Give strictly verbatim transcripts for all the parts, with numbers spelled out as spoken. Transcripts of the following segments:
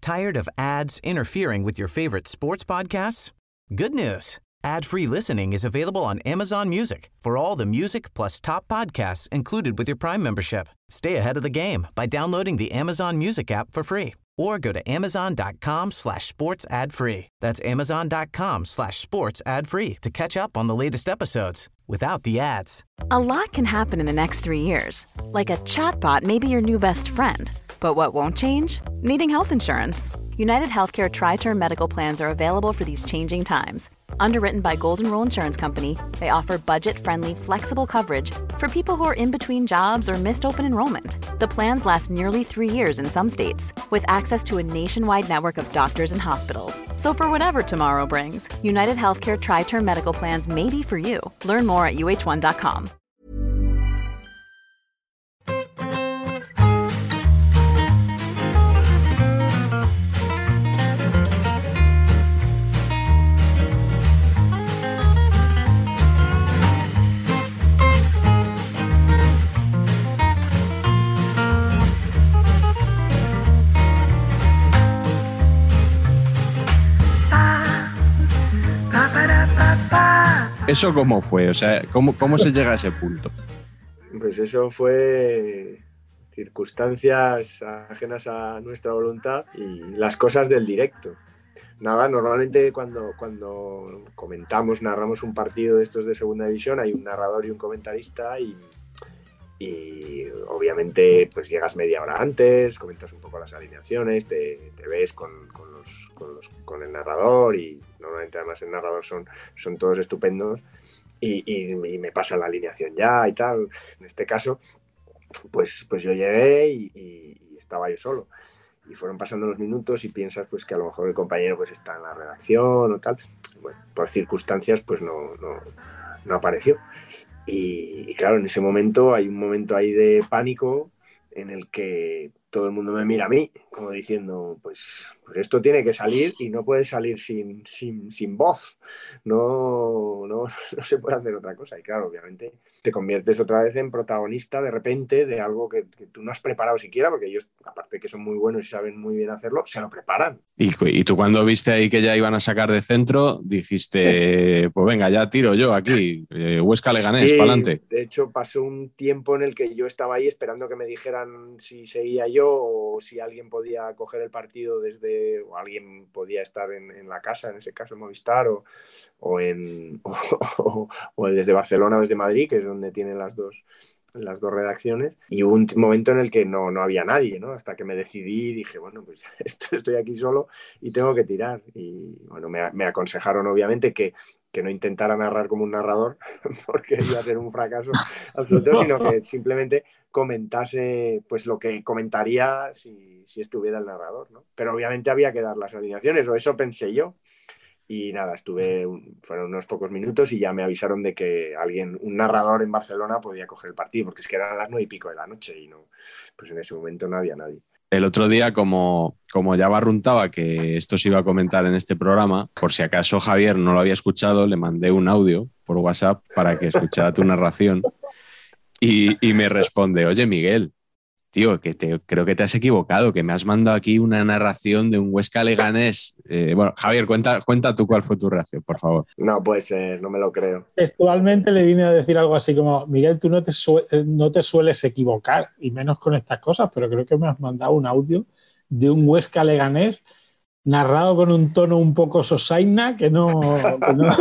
Tired of ads interfering with your favorite sports podcasts? Good news. Ad-free listening is available on Amazon Music for all the music plus top podcasts included with your Prime membership. Stay ahead of the game by downloading the Amazon Music app for free or go to amazon.com slash sports ad free. That's amazon.com slash sports ad free to catch up on the latest episodes without the ads. A lot can happen in the next three years. Like a chatbot may be your new best friend. But what won't change? Needing health insurance. United Healthcare Tri-Term Medical Plans are available for these changing times. Underwritten by Golden Rule Insurance Company, they offer budget-friendly, flexible coverage for people who are in between jobs or missed open enrollment. The plans last nearly three years in some states, with access to a nationwide network of doctors and hospitals. So for whatever tomorrow brings, United Healthcare Tri-Term Medical Plans may be for you. Learn more at U H one dot com. ¿Eso cómo fue? O sea, ¿cómo, cómo se llega a ese punto? Pues eso fue circunstancias ajenas a nuestra voluntad y las cosas del directo. Nada, normalmente cuando, cuando comentamos, narramos un partido de estos de segunda división, hay un narrador y un comentarista y, y obviamente pues llegas media hora antes, comentas un poco las alineaciones, te, te ves con, con, los, con, los, con el narrador y normalmente además el narrador son, son todos estupendos y, y, y me pasa la alineación ya y tal. En este caso, pues, pues yo llegué y, y, y estaba yo solo. Y fueron pasando los minutos y piensas pues que a lo mejor el compañero pues está en la redacción o tal. Bueno, por circunstancias pues no, no, no apareció. Y, y claro, en ese momento hay un momento ahí de pánico en el que todo el mundo me mira a mí, como diciendo, pues, pues esto tiene que salir y no puede salir sin, sin, sin voz. No, no, no se puede hacer otra cosa. Y claro, obviamente te conviertes otra vez en protagonista de repente de algo que, que tú no has preparado siquiera, porque ellos, aparte de que son muy buenos y saben muy bien hacerlo, se lo preparan. Y, y tú cuando viste ahí que ya iban a sacar de centro, dijiste, pues venga, ya tiro yo aquí, eh, Huesca Leganés, sí, para adelante. De hecho, pasó un tiempo en el que yo estaba ahí esperando que me dijeran si seguía yo o si alguien podía coger el partido desde, o alguien podía estar en, en la casa, en ese caso en Movistar, o, o, en, o, o, o desde Barcelona o desde Madrid, que es donde tienen las dos, las dos redacciones. Y hubo un momento en el que no, no había nadie, ¿no? Hasta que me decidí y dije, bueno, pues esto, estoy aquí solo y tengo que tirar. Y bueno, me, me aconsejaron obviamente que que no intentara narrar como un narrador porque iba a ser un fracaso absoluto, sino que simplemente comentase pues lo que comentaría si, si estuviera el narrador, ¿no? Pero obviamente había que dar las alineaciones, o eso pensé yo. Y nada, estuve, fueron unos pocos minutos y ya me avisaron de que alguien, un narrador en Barcelona podía coger el partido, porque es que eran las nueve y pico de la noche y no, pues en ese momento no había nadie. El otro día, como, como ya barruntaba que esto se iba a comentar en este programa, por si acaso Javier no lo había escuchado, le mandé un audio por WhatsApp para que escuchara tu narración y, y me responde, oye Miguel, tío, que te, creo que te has equivocado, que me has mandado aquí una narración de un Huesca Leganés. Eh, bueno, Javier, cuenta, cuenta tú cuál fue tu reacción, por favor. No puede ser, no me lo creo. Textualmente le vine a decir algo así como, Miguel, tú no te, su- no te sueles equivocar, y menos con estas cosas, pero creo que me has mandado un audio de un Huesca Leganés narrado con un tono un poco sosaina que no... Que no...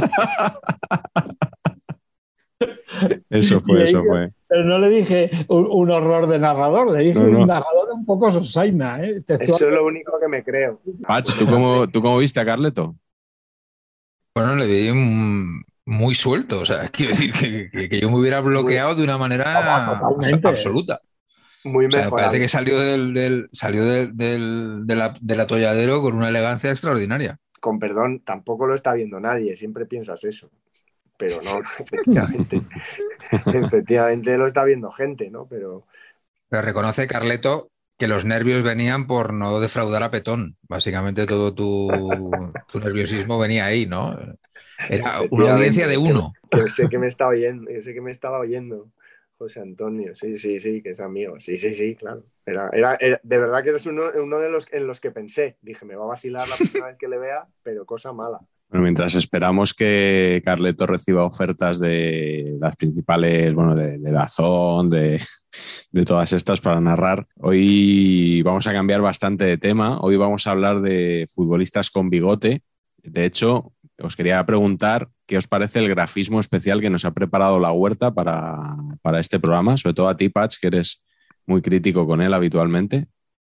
Eso fue, eso dije, fue. Pero no le dije un, un horror de narrador, le dije no, no. un narrador un poco sosaina. ¿eh? Eso es lo único que me creo. Pach, ¿tú cómo, ¿tú cómo viste a Carleto? Bueno, le vi un, muy suelto, o sea, quiero decir que, que, que yo me hubiera bloqueado de una manera Totalmente. absoluta. Muy o sea, mejorado. parece que salió del, del salió del, del, de la, del atolladero con una elegancia extraordinaria. Con perdón, tampoco lo está viendo nadie, siempre piensas eso. Pero no, efectivamente, efectivamente lo está viendo gente, ¿no? Pero... Pero reconoce, Carleto, que los nervios venían por no defraudar a Petón. Básicamente todo tu, tu nerviosismo venía ahí, ¿no? Era una audiencia de uno. Que, que sé que me estaba oyendo, que sé que me estaba oyendo. José Antonio, sí, sí, sí, que es amigo. Sí, sí, sí, claro. Era, era, era de verdad que eres uno, uno de los en los que pensé. Dije, me va a vacilar la próxima vez que le vea, pero cosa mala. Bueno, mientras esperamos que Carleto reciba ofertas de las principales, bueno, de, de DAZN, de, de todas estas para narrar, hoy vamos a cambiar bastante de tema. Hoy vamos a hablar de futbolistas con bigote. De hecho, os quería preguntar qué os parece el grafismo especial que nos ha preparado la Huerta para, para este programa, sobre todo a ti, Patch, que eres muy crítico con él habitualmente.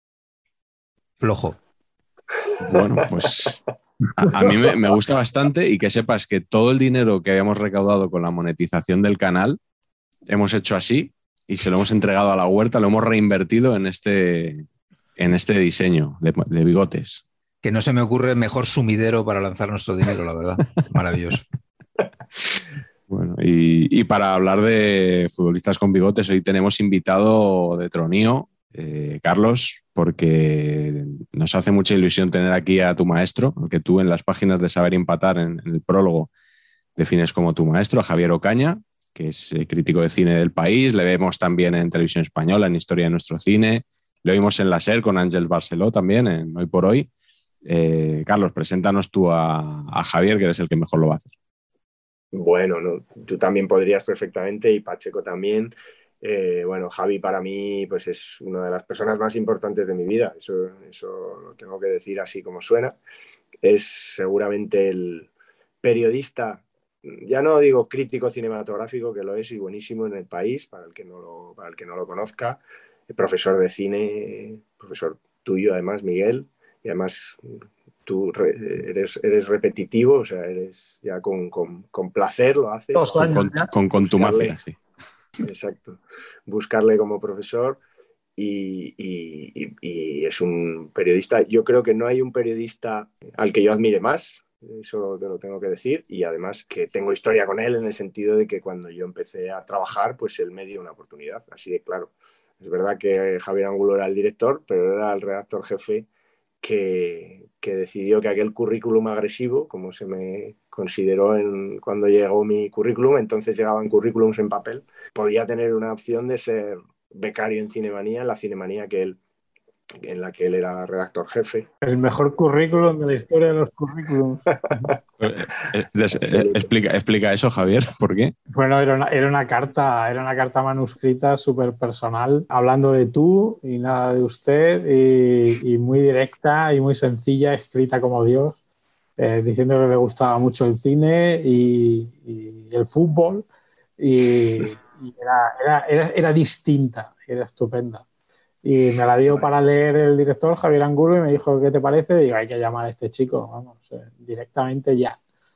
Flojo. Bueno, pues a, a mí me, me gusta bastante, y que sepas que todo el dinero que habíamos recaudado con la monetización del canal hemos hecho así y se lo hemos entregado a la Huerta, lo hemos reinvertido en este, en este diseño de, de bigotes. Que no se me ocurre mejor sumidero para lanzar nuestro dinero, la verdad. Maravilloso. Bueno, y, y para hablar de futbolistas con bigotes, hoy tenemos invitado de tronío, eh, Carlos, porque nos hace mucha ilusión tener aquí a tu maestro, que tú en las páginas de Saber Empatar, en, en el prólogo, defines como tu maestro, a Javier Ocaña, que es crítico de cine del país. Le vemos también en Televisión Española, en Historia de Nuestro Cine. Lo vimos en la SER con Ángel Barceló también, en Hoy por Hoy. Eh, Carlos, preséntanos tú a, a Javier, que eres el que mejor lo va a hacer. Bueno, no, tú también podrías perfectamente, y Pacheco también. Eh, bueno, Javi para mí pues es una de las personas más importantes de mi vida, eso, eso lo tengo que decir así como suena. Es seguramente el periodista, ya no digo crítico cinematográfico, que lo es y buenísimo en el país, para el que no lo, para el que no lo conozca, profesor de cine, profesor tuyo además, Miguel, y además tú eres, eres repetitivo, o sea, eres ya con, con, con placer lo haces. Dos años, con, con, con contumacia, sí. Exacto. Buscarle como profesor y, y, y es un periodista. Yo creo que no hay un periodista al que yo admire más, eso te lo tengo que decir, y además que tengo historia con él en el sentido de que cuando yo empecé a trabajar, pues él me dio una oportunidad, así de claro. Es verdad que Javier Angulo era el director, pero era el redactor jefe que, que decidió que aquel currículum agresivo, como se me consideró en, cuando llegó mi currículum, entonces llegaban currículums en papel, podía tener una opción de ser becario en Cinemanía, en la Cinemanía que él, en la que él era redactor jefe. El mejor currículum de la historia de los currículums. explica, explica eso, Javier, ¿por qué? Bueno, era una, era una carta, era una carta manuscrita súper personal, hablando de tú y nada de usted, y, y muy directa y muy sencilla, escrita como Dios, eh, diciendo que le gustaba mucho el cine y, y el fútbol, y, y era, era, era, era distinta, era estupenda. Y me la dio para leer el director, Javier Angulo, y me dijo, ¿qué te parece? Y digo, hay que llamar a este chico, vamos, directamente ya.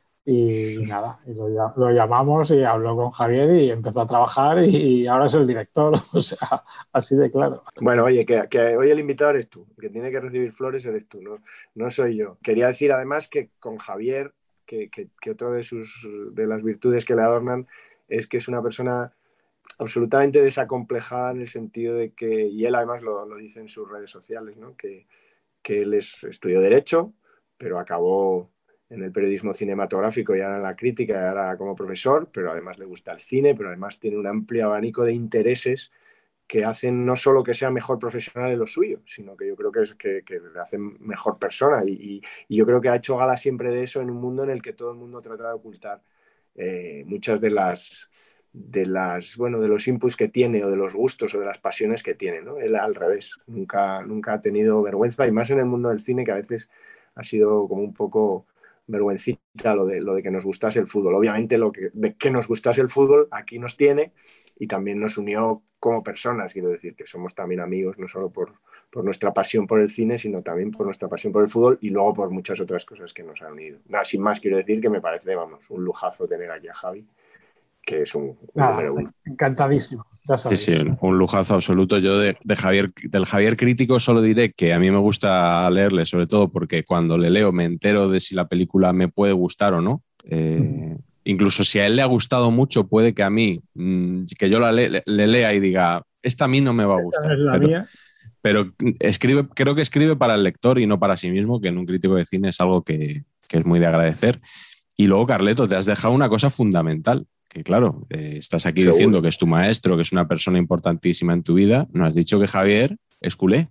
Y nada, y lo, lo llamamos y habló con Javier y empezó a trabajar y ahora es el director, o sea, así de claro. Bueno, oye, que, que hoy el invitado eres tú, que tiene que recibir flores eres tú, no, no soy yo. Quería decir además que con Javier, que, que, que otra de, sus, de las virtudes que le adornan es que es una persona absolutamente desacomplejada en el sentido de que, y él además lo, lo dice en sus redes sociales, ¿no? que, que él es, estudió Derecho, pero acabó en el periodismo cinematográfico y ahora en la crítica y ahora como profesor, pero además le gusta el cine, pero además tiene un amplio abanico de intereses que hacen no solo que sea mejor profesional en lo suyo, sino que yo creo que, es, que, que le hacen mejor persona y, y, y yo creo que ha hecho gala siempre de eso en un mundo en el que todo el mundo trata de ocultar eh, muchas de las de las bueno de los inputs que tiene o de los gustos o de las pasiones que tiene, ¿no? Él al revés, nunca, nunca ha tenido vergüenza y más en el mundo del cine que a veces ha sido como un poco vergüencita lo de, lo de que nos gustase el fútbol. Obviamente lo que, de que nos gustase el fútbol aquí nos tiene y también nos unió como personas, quiero decir que somos también amigos no solo por, por nuestra pasión por el cine, sino también por nuestra pasión por el fútbol y luego por muchas otras cosas que nos han unido. Nada, sin más quiero decir que me parece, vamos, un lujazo tener aquí a Javi, que es un, un Nada, número uno. Encantadísimo. Sí, sí, un lujazo absoluto. Yo de, de Javier, del Javier crítico solo diré que a mí me gusta leerle, sobre todo porque cuando le leo me entero de si la película me puede gustar o no. Eh, uh-huh. Incluso si a él le ha gustado mucho, puede que a mí, que yo la le, le, le lea y diga, esta a mí no me va a gustar. Es la pero, mía. pero escribe, creo que escribe para el lector y no para sí mismo, que en un crítico de cine es algo que, que es muy de agradecer. Y luego, Carleto, te has dejado una cosa fundamental, que claro, eh, estás aquí Seguro. diciendo que es tu maestro, que es una persona importantísima en tu vida, no has dicho que Javier es culé.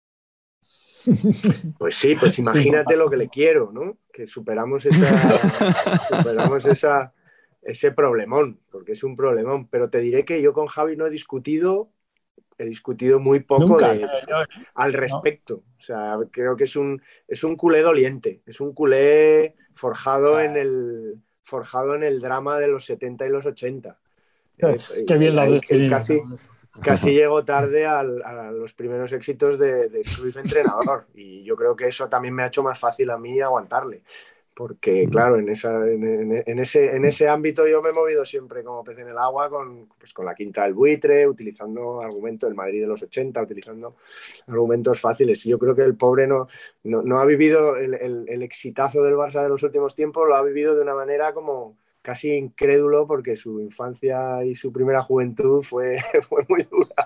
Pues sí, pues imagínate lo que le quiero, ¿no? Que superamos esa, superamos esa, ese problemón, porque es un problemón. Pero te diré que yo con Javi no he discutido, he discutido muy poco Nunca. de, Yo, al respecto. O sea, creo que es un, es un culé doliente, es un culé forjado en el, forjado en el drama de los setenta y los ochenta. Eh, Qué bien lo has él- él definido. casi, casi llegó tarde al, a los primeros éxitos de, de Cruyff entrenador, y yo creo que eso también me ha hecho más fácil a mí aguantarle, porque claro, en, esa, en, en, en ese, en ese ámbito yo me he movido siempre como pez en el agua con, pues, con la quinta del buitre, utilizando argumentos del Madrid de los ochenta, utilizando argumentos fáciles. Y yo creo que el pobre no, no, no ha vivido el, el, el exitazo del Barça de los últimos tiempos, lo ha vivido de una manera como casi incrédulo, porque su infancia y su primera juventud fue, fue muy dura.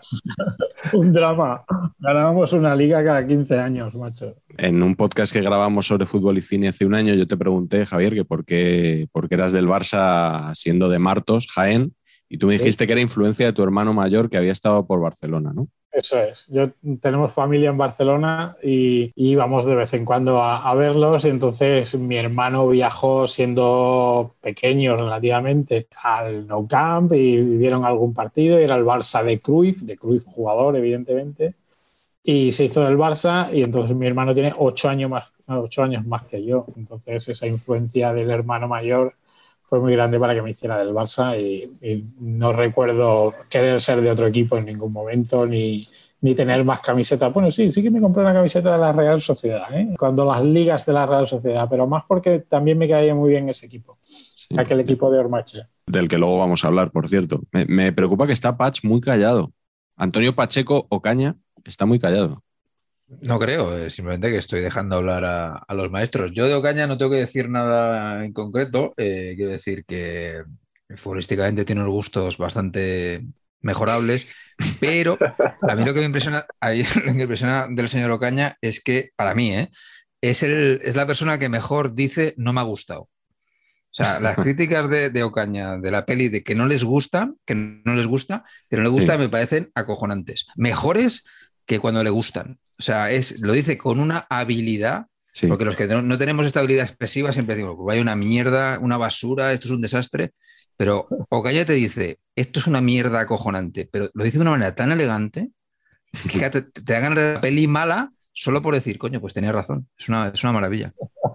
Un drama. Ganábamos una liga cada quince años, macho. En un podcast que grabamos sobre fútbol y cine hace un año, yo te pregunté, Javier, que por qué, por qué eras del Barça siendo de Martos, Jaén, y tú me dijiste que era influencia de tu hermano mayor que había estado por Barcelona, ¿no? Eso es. Yo tenemos familia en Barcelona y, y íbamos de vez en cuando a, a verlos, y entonces mi hermano viajó siendo pequeño relativamente al Nou Camp y vieron algún partido, y era el Barça de Cruyff, de Cruyff jugador, evidentemente, y se hizo del Barça, y entonces mi hermano tiene ocho años más, ocho años más que yo. Entonces esa influencia del hermano mayor fue muy grande para que me hiciera del Barça, y, y no recuerdo querer ser de otro equipo en ningún momento, ni, ni tener más camisetas. Bueno, sí, sí que me compré una camiseta de la Real Sociedad, ¿eh? Cuando las ligas de la Real Sociedad, pero más porque también me caía muy bien ese equipo, Sí. aquel equipo de Ormache. Del que luego vamos a hablar, por cierto. Me, me preocupa que está Patch muy callado. Antonio Pacheco Ocaña está muy callado. No creo, eh, simplemente que estoy dejando hablar a, a los maestros. Yo de Ocaña no tengo que decir nada en concreto. Eh, quiero decir que futbolísticamente tiene unos gustos bastante mejorables, pero a mí lo que me impresiona, a mí lo que me impresiona del señor Ocaña es que, para mí, eh, es, el, es la persona que mejor dice no me ha gustado. O sea, las críticas de, de Ocaña, de la peli, de que no les gustan, que no les gusta, que no les gusta, Sí. me parecen acojonantes. Mejores que cuando le gustan. O sea, es, lo dice con una habilidad, Sí. porque los que no, no tenemos esta habilidad expresiva siempre decimos, vaya una mierda, una basura, esto es un desastre, pero Ocaña te dice, esto es una mierda acojonante, pero lo dice de una manera tan elegante que te, te da ganas de la peli mala solo por decir, coño, pues tenía razón, es una, es una maravilla.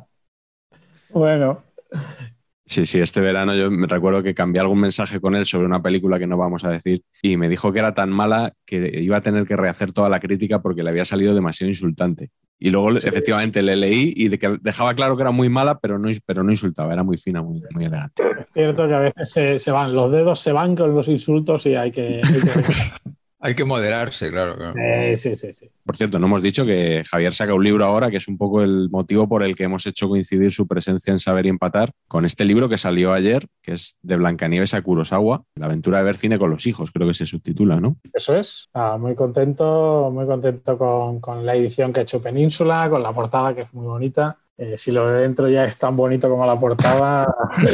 Bueno, Sí, sí, este verano yo me recuerdo que cambié algún mensaje con él sobre una película que no vamos a decir, y me dijo que era tan mala que iba a tener que rehacer toda la crítica porque le había salido demasiado insultante. Y luego sí. efectivamente le leí y de que dejaba claro que era muy mala, pero no, pero no insultaba, era muy fina, muy, muy elegante. es cierto que a veces se, se van, los dedos se van con los insultos y hay que... Hay que... Hay que moderarse, claro. claro. Eh, sí, sí, sí. Por cierto, no hemos dicho que Javier saca un libro ahora, que es un poco el motivo por el que hemos hecho coincidir su presencia en Saber y Empatar, con este libro que salió ayer, que es de Blancanieves a Kurosawa, la aventura de ver cine con los hijos, creo que se subtitula, ¿no? Eso es. Ah, muy contento, muy contento con, con la edición que ha hecho Península, con la portada, que es muy bonita. Eh, si lo de dentro ya es tan bonito como la portada...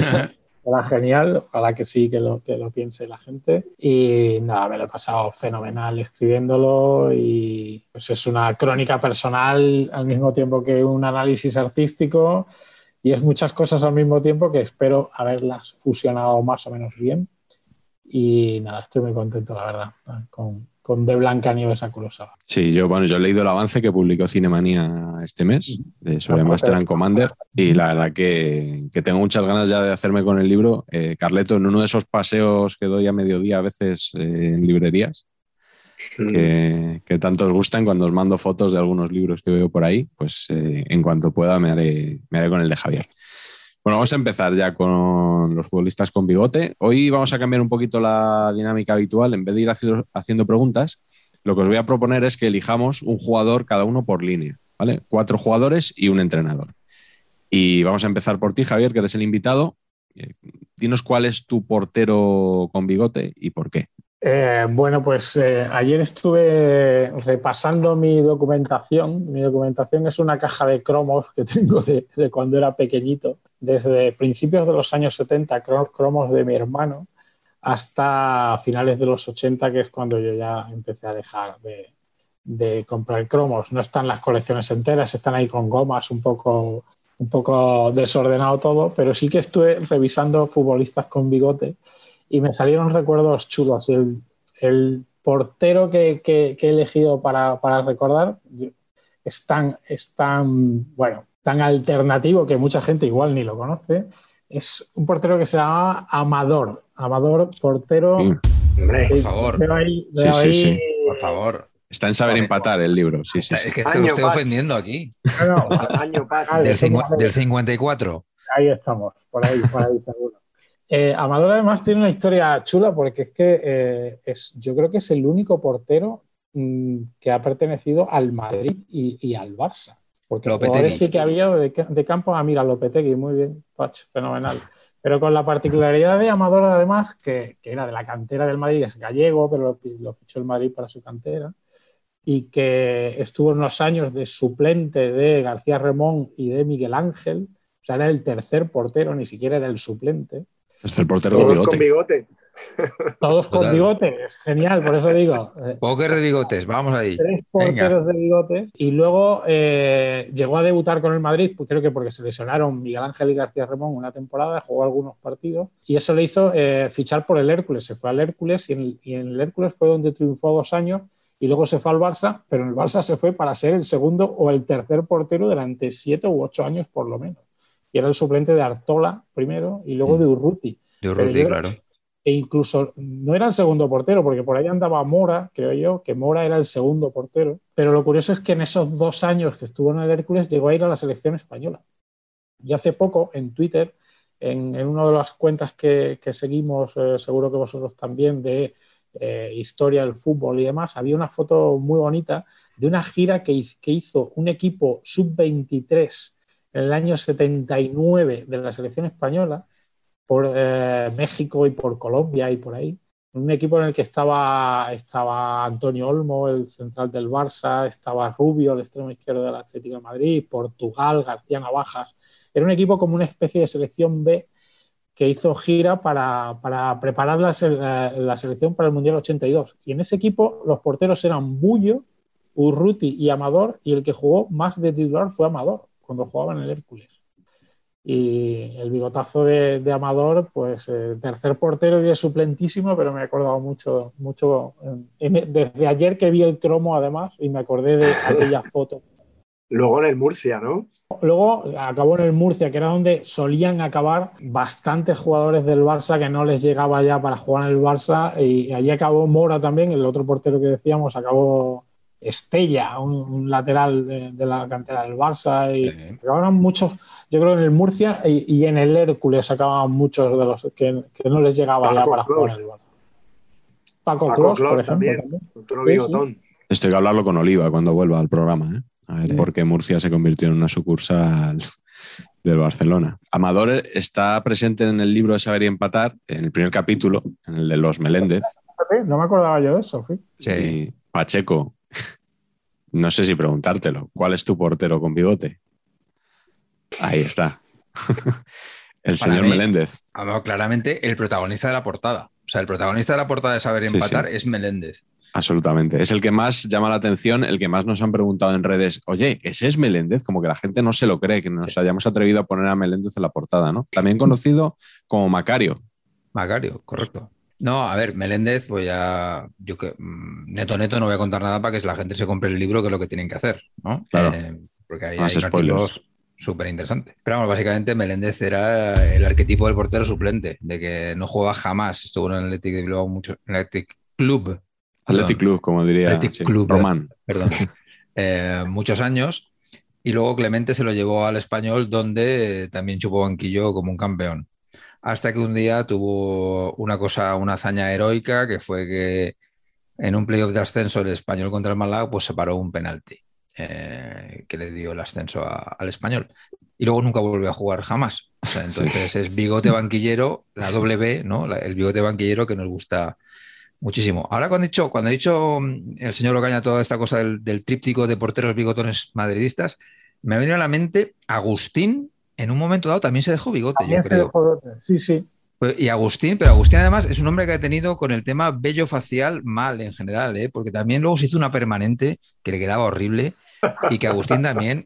Era genial, ojalá que sí, que lo, que lo piense la gente. Y nada, me lo he pasado fenomenal escribiéndolo, y pues es una crónica personal al mismo tiempo que un análisis artístico, y es muchas cosas al mismo tiempo que espero haberlas fusionado más o menos bien. Y nada, estoy muy contento, la verdad, con, con De Blancanieves a Kurosawa. Sí, yo, bueno, yo he leído el avance que publicó Cinemanía este mes de, sobre Master and Commander, y la verdad que, que tengo muchas ganas ya de hacerme con el libro. Eh, Carleto, en uno de esos paseos que doy a mediodía a veces eh, en librerías, mm. que, que tanto os gustan cuando os mando fotos de algunos libros que veo por ahí, pues eh, en cuanto pueda me haré, me haré con el de Javier. Bueno, vamos a empezar ya con los futbolistas con bigote. Hoy vamos a cambiar un poquito la dinámica habitual. En vez de ir haciendo, haciendo preguntas, lo que os voy a proponer es que elijamos un jugador cada uno por línea, ¿vale? Cuatro jugadores y un entrenador. Y vamos a empezar por ti, Javier, que eres el invitado. Eh, dinos cuál es tu portero con bigote y por qué. Eh, bueno, pues eh, ayer estuve repasando mi documentación. Mi documentación es una caja de cromos que tengo de, de cuando era pequeñito, desde principios de los años setenta, cromos de mi hermano. hasta finales de los ochenta, que es cuando yo ya empecé a dejar de, de comprar cromos. No están las colecciones enteras, están ahí con gomas, un poco, un poco desordenado todo, pero sí que estuve revisando futbolistas con bigote y me salieron recuerdos chulos. El, el portero que, que, que he elegido para, para recordar es tan, es tan, bueno, tan alternativo que mucha gente igual ni lo conoce. Es un portero que se llama Amador. Amador, portero. Sí. Hombre, Por favor. Veo ahí, veo Sí, sí, ahí- sí. Por favor. Está en Saber Empatar el libro, sí, sí, Es sí. que te Año estoy patch. ofendiendo aquí. No, no, año patch. Vale, Del, cincu- somos- del cincuenta y cuatro. ahí estamos, por ahí, por ahí seguro. Eh, Amador además tiene una historia chula porque es que eh, es, yo creo que es el único portero mmm, que ha pertenecido al Madrid y, y al Barça. Porque Lopetegui. jugadores sí que había de, de campo. Ah, mira, Lopetegui, muy bien, Pach, fenomenal. Pero con la particularidad de Amador, además, que, que era de la cantera del Madrid, es gallego, pero lo, lo fichó el Madrid para su cantera, y que estuvo unos años de suplente de García Remón y de Miguel Ángel. O sea, era el tercer portero, ni siquiera era el suplente. Es el portero con Todos bigote. con bigote. Todos con Total. bigote, es genial, por eso digo. eh, Póker de bigotes, vamos ahí. Tres Venga. porteros de bigotes y luego eh, llegó a debutar con el Madrid, pues creo que porque se lesionaron Miguel Ángel y García Remón una temporada, jugó algunos partidos y eso le hizo eh, fichar por el Hércules. Se fue al Hércules y en, y en el Hércules fue donde triunfó dos años y luego se fue al Barça, pero en el Barça se fue para ser el segundo o el tercer portero durante siete u ocho años por lo menos. Y era el suplente de Artola primero y luego de Urruti. De Pero Urruti, yo- claro. E incluso no era el segundo portero, porque por ahí andaba Mora, creo yo, que Mora era el segundo portero. Pero lo curioso es que en esos dos años que estuvo en el Hércules llegó a ir a la selección española. Y hace poco, en Twitter, en, en una de las cuentas que, que seguimos, eh, seguro que vosotros también, de eh, historia del fútbol y demás, había una foto muy bonita de una gira que, hiz- que hizo un equipo sub veintitrés en el año setenta y nueve de la selección española, por eh, México y por Colombia y por ahí. Un equipo en el que estaba, estaba Antonio Olmo, el central del Barça, estaba Rubio, el extremo izquierdo del Atlético de Madrid, Portugal, García Navajas. Era un equipo como una especie de selección B que hizo gira para, para preparar la, se- la selección para el Mundial ochenta y dos. Y en ese equipo los porteros eran Bullo, Urruti y Amador, y el que jugó más de titular fue Amador, cuando jugaba en el Hércules. Y el bigotazo de, de Amador, pues eh, tercer portero y de suplentísimo, pero me he acordado mucho, mucho en- en- desde ayer que vi el cromo además y me acordé de aquella foto. Luego en el Murcia, ¿no? Luego acabó en el Murcia, que era donde solían acabar bastantes jugadores del Barça que no les llegaba ya para jugar en el Barça, y allí acabó Mora también, el otro portero que decíamos, acabó Estella, un, un lateral de, de la cantera del Barça, y Sí. acabaron muchos, yo creo en el Murcia y, y en el Hércules acababan muchos de los que, que no les llegaba ya Paco para Clos. jugar en el Barça. Paco, Paco Clos, Clos por ejemplo, también. también. Otro Sí, bigotón. Esto hay que hablarlo con Oliva cuando vuelva al programa, ¿eh? A ver Sí. por qué Murcia se convirtió en una sucursal del Barcelona. Amador está presente en el libro de Saber y Empatar, en el primer capítulo, en el de los Meléndez. Fíjate, no me acordaba yo de eso, sí. Sí. Y Pacheco, no sé si preguntártelo, ¿cuál es tu portero con bigote? Ahí está. El Para señor mí- Meléndez. Ah, no, claramente el protagonista de la portada. O sea, el protagonista de la portada de Saber Sí, Empatar sí. es Meléndez. Absolutamente. Es el que más llama la atención, el que más nos han preguntado en redes, oye, ¿ese es Meléndez? Como que la gente no se lo cree, que nos hayamos atrevido a poner a Meléndez en la portada, ¿no? También conocido como Macario. Macario, correcto. No, a ver, Meléndez, pues ya, yo que mm, neto neto no voy a contar nada para que la gente se compre el libro, que es lo que tienen que hacer, ¿no? Claro. Eh, porque ahí Más hay spoilers. artículos súper interesantes. Pero vamos, básicamente Meléndez era el arquetipo del portero suplente, de que no juega jamás. Estuvo en el Athletic de Bilbao mucho, en el Athletic Club. Athletic Perdón. Club, como diría Athletic sí, Club, Román. Perdón, eh, muchos años, y luego Clemente se lo llevó al Español, donde eh, también chupó banquillo como un campeón. Hasta que un día tuvo una cosa, una hazaña heroica, que fue que en un playoff de ascenso el Español contra el Málaga, pues se paró un penalti eh, que le dio el ascenso a- al Español. Y luego nunca volvió a jugar jamás. O sea, entonces es bigote banquillero, la doble B, ¿no? La- el bigote banquillero que nos gusta muchísimo. Ahora cuando he dicho, cuando ha dicho mm, el señor Ocaña toda esta cosa del, del tríptico de porteros bigotones madridistas, me ha venido a la mente Agustín, en un momento dado también se dejó bigote, También yo se creo. dejó de- Sí, sí. Pues, y Agustín, pero Agustín además es un hombre que ha tenido con el tema vello facial mal en general, ¿eh? Porque también luego se hizo una permanente que le quedaba horrible y que Agustín también,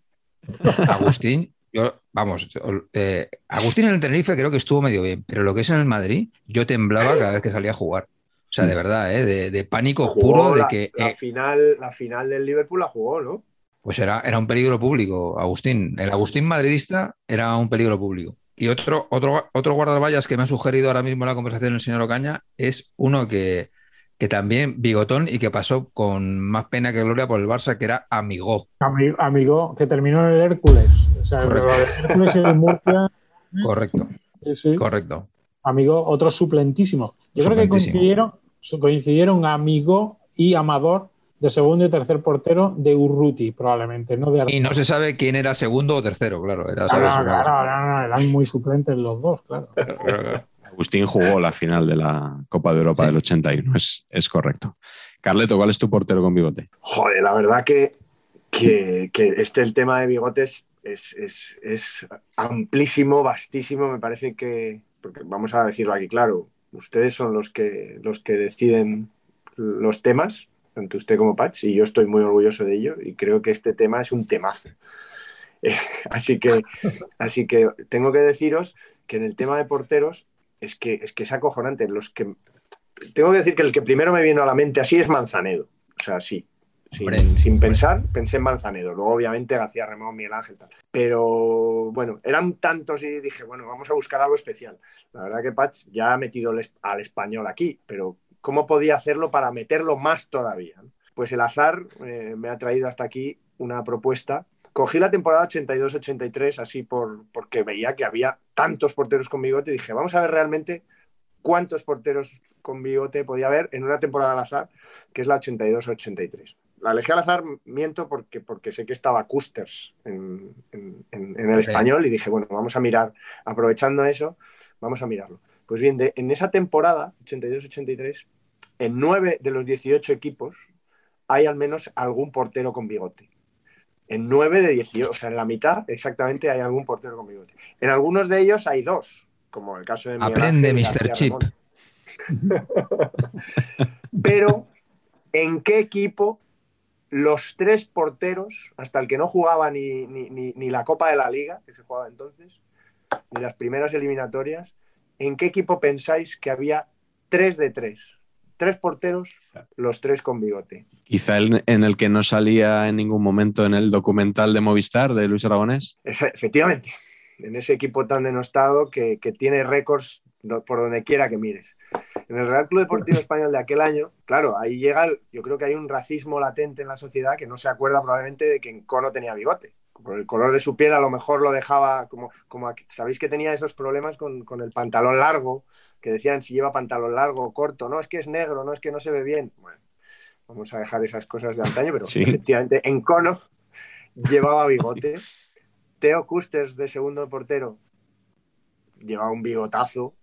Agustín, yo, vamos, eh, Agustín en el Tenerife creo que estuvo medio bien, pero lo que es en el Madrid, yo temblaba cada vez que salía a jugar. O sea, de verdad, ¿eh? de, de pánico Jugó puro de la, que... la Eh, final, la final del Liverpool la jugó, ¿no? Pues era, era un peligro público, Agustín. El Agustín madridista era un peligro público. Y otro, otro, otro guardaballas que me ha sugerido ahora mismo en la conversación el señor Ocaña es uno que, que también bigotón y que pasó con más pena que gloria por el Barça, que era Amigó. Amigo, amigo que terminó en el Hércules. O sea, Correcto. el Hércules y el Murcia. Correcto. Sí, sí. Correcto. Amigo, otro suplentísimo. Yo creo que Suplentísimo. coincidieron, coincidieron Amigo y Amador de segundo y tercer portero de Urruti, probablemente, no de Arturo. Y no se sabe quién era segundo o tercero, claro. Era, No, ¿sabes? no, claro, no, no, eran muy suplentes los dos, claro. Agustín jugó la final de la Copa de Europa Sí. del ochenta y uno, es, es correcto. Carleto, ¿cuál es tu portero con bigote? Joder, la verdad que, que, que este el tema de bigotes es, es, es amplísimo, vastísimo. Me parece que, porque vamos a decirlo aquí claro, ustedes son los que, los que deciden los temas, tanto usted como Patch, y yo estoy muy orgulloso de ello y creo que este tema es un temazo. Eh, así que, así que tengo que deciros que en el tema de porteros es que es, que es acojonante. Los que, tengo que decir que el que primero me vino a la mente así es Manzanedo. O sea, sí. Sin, Hombre, sin hombre. pensar, pensé en Manzanedo. Luego, obviamente, García Remón, Miguel Ángel, tal. Pero, bueno, eran tantos y dije, bueno, vamos a buscar algo especial. La verdad que Patch ya ha metido el, al español aquí, pero ¿cómo podía hacerlo para meterlo más todavía? Pues el azar eh, me ha traído hasta aquí una propuesta. Cogí la temporada ochenta y dos ochenta y tres así por, porque veía que había tantos porteros con bigote y dije, vamos a ver realmente cuántos porteros con bigote podía haber en una temporada al azar, que es la ochenta y dos ochenta y tres. La elegí al azar, miento, porque, porque sé que estaba Custers en, en, en, en el español y dije, bueno, vamos a mirar, aprovechando eso, vamos a mirarlo. Pues bien, de, en esa temporada, ochenta y dos ochenta y tres, en nueve de los dieciocho equipos hay al menos algún portero con bigote. En nueve de dieciocho, o sea, en la mitad exactamente hay algún portero con bigote. En algunos de ellos hay dos, como el caso de Miguel Aprende, Ángel y mister García Chip. Remón. Pero, ¿en qué equipo los tres porteros, hasta el que no jugaba ni, ni, ni, ni la Copa de la Liga, que se jugaba entonces, ni las primeras eliminatorias, ¿en qué equipo pensáis que había tres de tres? Tres porteros, los tres con bigote. Quizá el, en el que no salía en ningún momento en el documental de Movistar de Luis Aragonés. Efectivamente, en ese equipo tan denostado que, que tiene récords por donde quiera que mires. En el Real Club Deportivo Español de aquel año, claro, ahí llega, el, yo creo que hay un racismo latente en la sociedad que no se acuerda probablemente de que Encono tenía bigote. Por el color de su piel a lo mejor lo dejaba como, como sabéis que tenía esos problemas con, con el pantalón largo, que decían si lleva pantalón largo o corto, no, es que es negro, no, es que no se ve bien. Bueno, vamos a dejar esas cosas de antaño, pero sí. Efectivamente, Encono llevaba bigote. Theo Custers, de segundo portero, llevaba un bigotazo.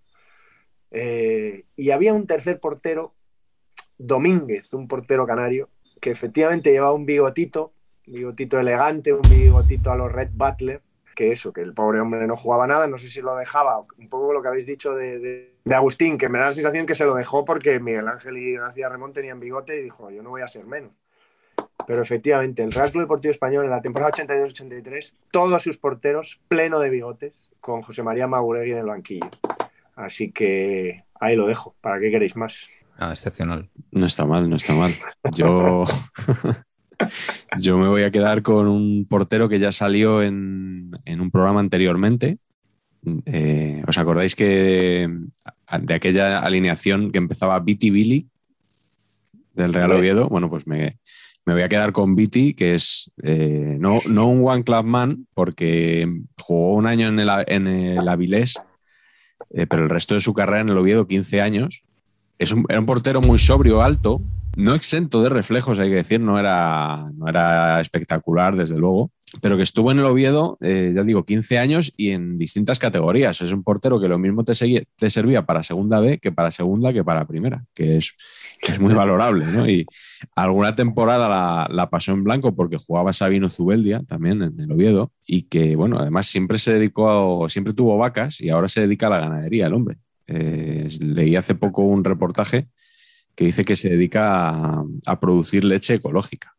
Eh, y había un tercer portero, Domínguez, un portero canario, que efectivamente llevaba un bigotito, un bigotito elegante, un bigotito a los Red Butler, que eso, que el pobre hombre no jugaba nada, no sé si lo dejaba, un poco lo que habéis dicho de, de, de Agustín, que me da la sensación que se lo dejó porque Miguel Ángel y García Remón tenían bigote y dijo, yo no voy a ser menos. Pero efectivamente, el Real Club Deportivo Español en la temporada ochenta y dos ochenta y tres, todos sus porteros pleno de bigotes, con José María Maguregui en el banquillo. Así que ahí lo dejo. ¿Para qué queréis más? Ah, excepcional. No está mal, no está mal. Yo, yo me voy a quedar con un portero que ya salió en, en un programa anteriormente. Eh, ¿Os acordáis que de aquella alineación que empezaba Viti Billy del Real Oviedo? Bueno, pues me, me voy a quedar con Viti, que es eh, no, no un one club man, porque jugó un año en el, en el Avilés, eh, pero el resto de su carrera en el Oviedo, quince años. Es un, era un portero muy sobrio, alto, no exento de reflejos, hay que decir, no era, no era espectacular, desde luego, pero que estuvo en el Oviedo, eh, ya digo, quince años y en distintas categorías. Es un portero que lo mismo te, seguía, te servía para segunda B que para segunda que para primera, que es, que es muy valorable, ¿no? Y alguna temporada la, la pasó en blanco porque jugaba Sabino Zubeldia también en el Oviedo, y que, bueno, además siempre se dedicó a, siempre tuvo vacas y ahora se dedica a la ganadería el hombre. Eh, leí hace poco un reportaje que dice que se dedica a, a producir leche ecológica.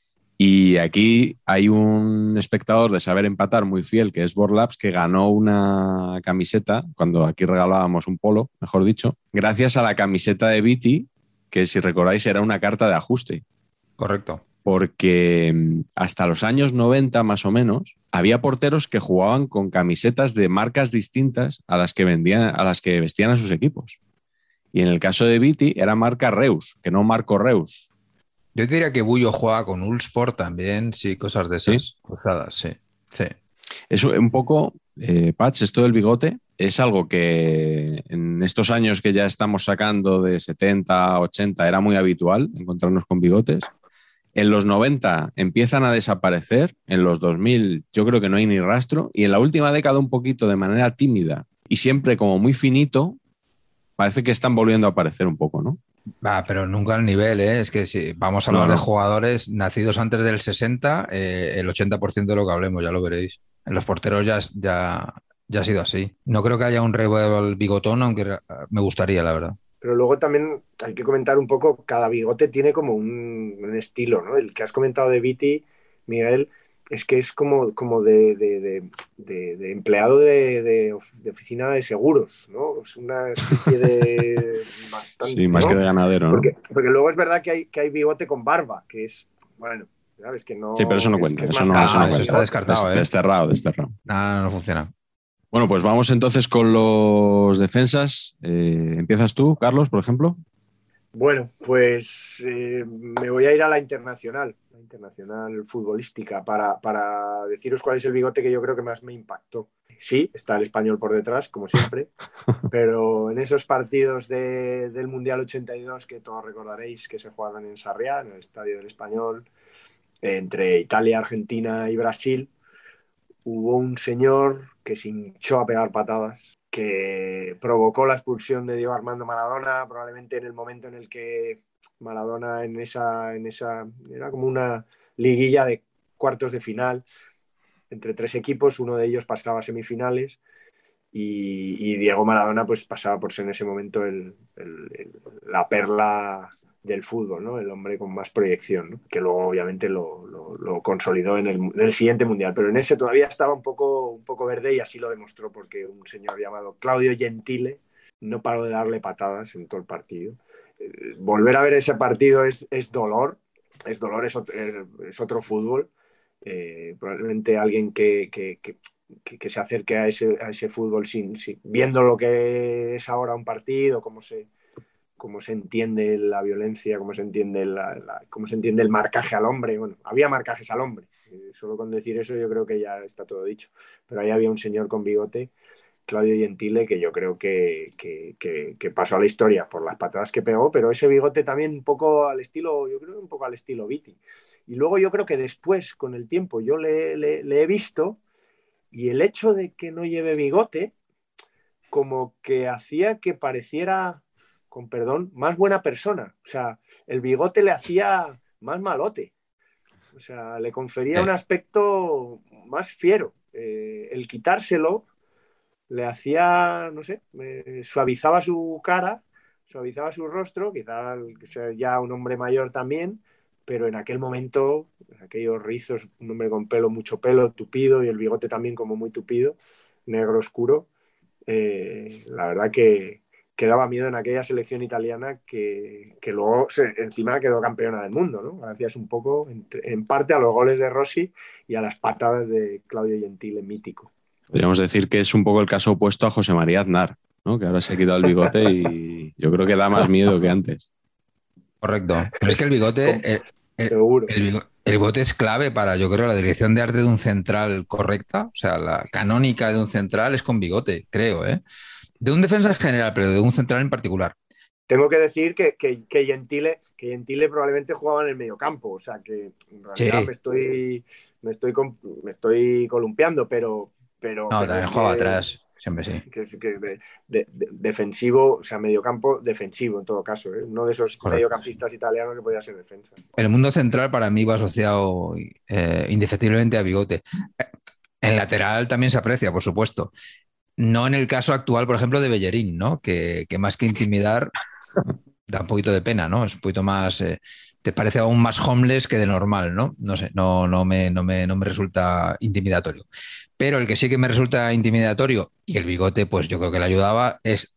Y aquí hay un espectador de Saber Empatar muy fiel, que es Borlaps, que ganó una camiseta, cuando aquí regalábamos un polo, mejor dicho, gracias a la camiseta de Viti, que si recordáis era una carta de ajuste. Correcto. Porque hasta los años noventa más o menos había porteros que jugaban con camisetas de marcas distintas a las que vendían, a las que vestían a sus equipos. Y en el caso de Viti era marca Reus, que no Marco Reus. Yo diría que Bullo juega con Uhlsport también, sí, cosas de esas ¿Sí? cruzadas, sí. sí. Eso un poco, eh, Patch, esto del bigote es algo que en estos años que ya estamos sacando de setenta, ochenta era muy habitual encontrarnos con bigotes. En los noventa empiezan a desaparecer, en los dos mil yo creo que no hay ni rastro, y en la última década un poquito de manera tímida y siempre como muy finito, parece que están volviendo a aparecer un poco, ¿no? Va, pero nunca al nivel, ¿eh? Es que si vamos a hablar no, no. de jugadores nacidos antes del sesenta, eh, el ochenta por ciento de lo que hablemos, ya lo veréis. En los porteros ya, ya, ya ha sido así. No creo que haya un revival bigotón, aunque me gustaría, la verdad. Pero luego también hay que comentar un poco, cada bigote tiene como un, un estilo, ¿no? El que has comentado de Viti, Miguel, es que es como, como de, de, de, de, de empleado de, de, de oficina de seguros, ¿no? Es una especie de... bastante, sí, más ¿no? que de ganadero, ¿no? Porque, porque luego es verdad que hay, que hay bigote con barba, que es, bueno, ¿sabes? Que no... Sí, pero eso no es, cuenta, es eso, más no, eso no Ah, cuenta. eso está descartado, Des, ¿eh? Desterrado, desterrado. No, no, no funciona. Bueno, pues vamos entonces con los defensas. Eh, ¿Empiezas tú, Carlos, por ejemplo? Bueno, pues eh, me voy a ir a la internacional, la internacional futbolística, para, para deciros cuál es el bigote que yo creo que más me impactó. Sí, está el español por detrás, como siempre, pero en esos partidos de, del Mundial ochenta y dos que todos recordaréis que se jugaban en Sarriá, en el Estadio del Español, entre Italia, Argentina y Brasil, hubo un señor que se hinchó a pegar patadas, que provocó la expulsión de Diego Armando Maradona, probablemente en el momento en el que Maradona en esa, en esa era como una liguilla de cuartos de final entre tres equipos, uno de ellos pasaba a semifinales y, y Diego Maradona pues pasaba por ser en ese momento el, el, el, la perla del fútbol, ¿no? El hombre con más proyección, ¿no? Que luego obviamente lo, lo, lo consolidó en el, en el siguiente mundial, pero en ese todavía estaba un poco, un poco verde y así lo demostró porque un señor llamado Claudio Gentile no paró de darle patadas en todo el partido. Eh, volver a ver ese partido es, es dolor, es dolor, es otro, es otro fútbol. Eh, probablemente alguien que, que, que, que se acerque a ese, a ese fútbol sin, sin, viendo lo que es ahora un partido, cómo se... cómo se entiende la violencia, cómo se entiende, la, la, cómo se entiende el marcaje al hombre. Bueno, había marcajes al hombre, eh, solo con decir eso yo creo que ya está todo dicho, pero ahí había un señor con bigote, Claudio Gentile, que yo creo que, que, que, que pasó a la historia por las patadas que pegó, pero ese bigote también un poco al estilo, yo creo un poco al estilo Viti. Y luego yo creo que después, con el tiempo, yo le, le, le he visto y el hecho de que no lleve bigote como que hacía que pareciera, con perdón, más buena persona. O sea, el bigote le hacía más malote. O sea, le confería eh. un aspecto más fiero. Eh, el quitárselo le hacía, no sé, eh, suavizaba su cara, suavizaba su rostro, quizá sea ya un hombre mayor también, pero en aquel momento, aquellos rizos, un hombre con pelo, mucho pelo, tupido, y el bigote también como muy tupido, negro oscuro, eh, la verdad que que daba miedo en aquella selección italiana que, que luego se, encima quedó campeona del mundo, ¿no? Gracias un poco, en, en parte a los goles de Rossi y a las patadas de Claudio Gentile, mítico. Podríamos decir que es un poco el caso opuesto a José María Aznar, ¿no? Que ahora se ha quitado el bigote y yo creo que da más miedo que antes. Correcto. Pero es que el bigote, el, el, Seguro. El, bigote, el bigote es clave para, yo creo, la dirección de arte de un central correcta. O sea, la canónica de un central es con bigote, creo, ¿eh? De un defensa en general, pero de un central en particular. Tengo que decir que, que, que, Gentile, que Gentile probablemente jugaba en el mediocampo, o sea que en realidad sí. me, estoy, me, estoy, me estoy columpiando, pero... pero no, pero también es juega que, atrás, siempre sí. Que, que de, de, de, defensivo, o sea, mediocampo defensivo en todo caso, ¿eh? Uno de esos Correcto. mediocampistas italianos que podía ser defensa. El mundo central para mí va asociado eh, indefectiblemente a bigote. En lateral también se aprecia, por supuesto. No en el caso actual, por ejemplo, de Bellerín, ¿no? Que, que más que intimidar da un poquito de pena, ¿no? Es un poquito más... Eh, te parece aún más homeless que de normal, ¿no? No sé, no, no, me, no, me, no me resulta intimidatorio. Pero el que sí que me resulta intimidatorio, y el bigote, pues yo creo que le ayudaba, es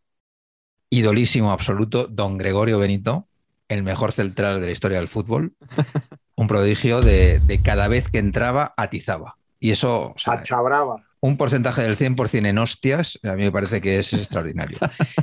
idolísimo absoluto, don Gregorio Benito, el mejor central de la historia del fútbol, un prodigio de, de cada vez que entraba atizaba. Y eso, o sea, Achabraba. un porcentaje del cien por ciento en hostias, a mí me parece que es extraordinario.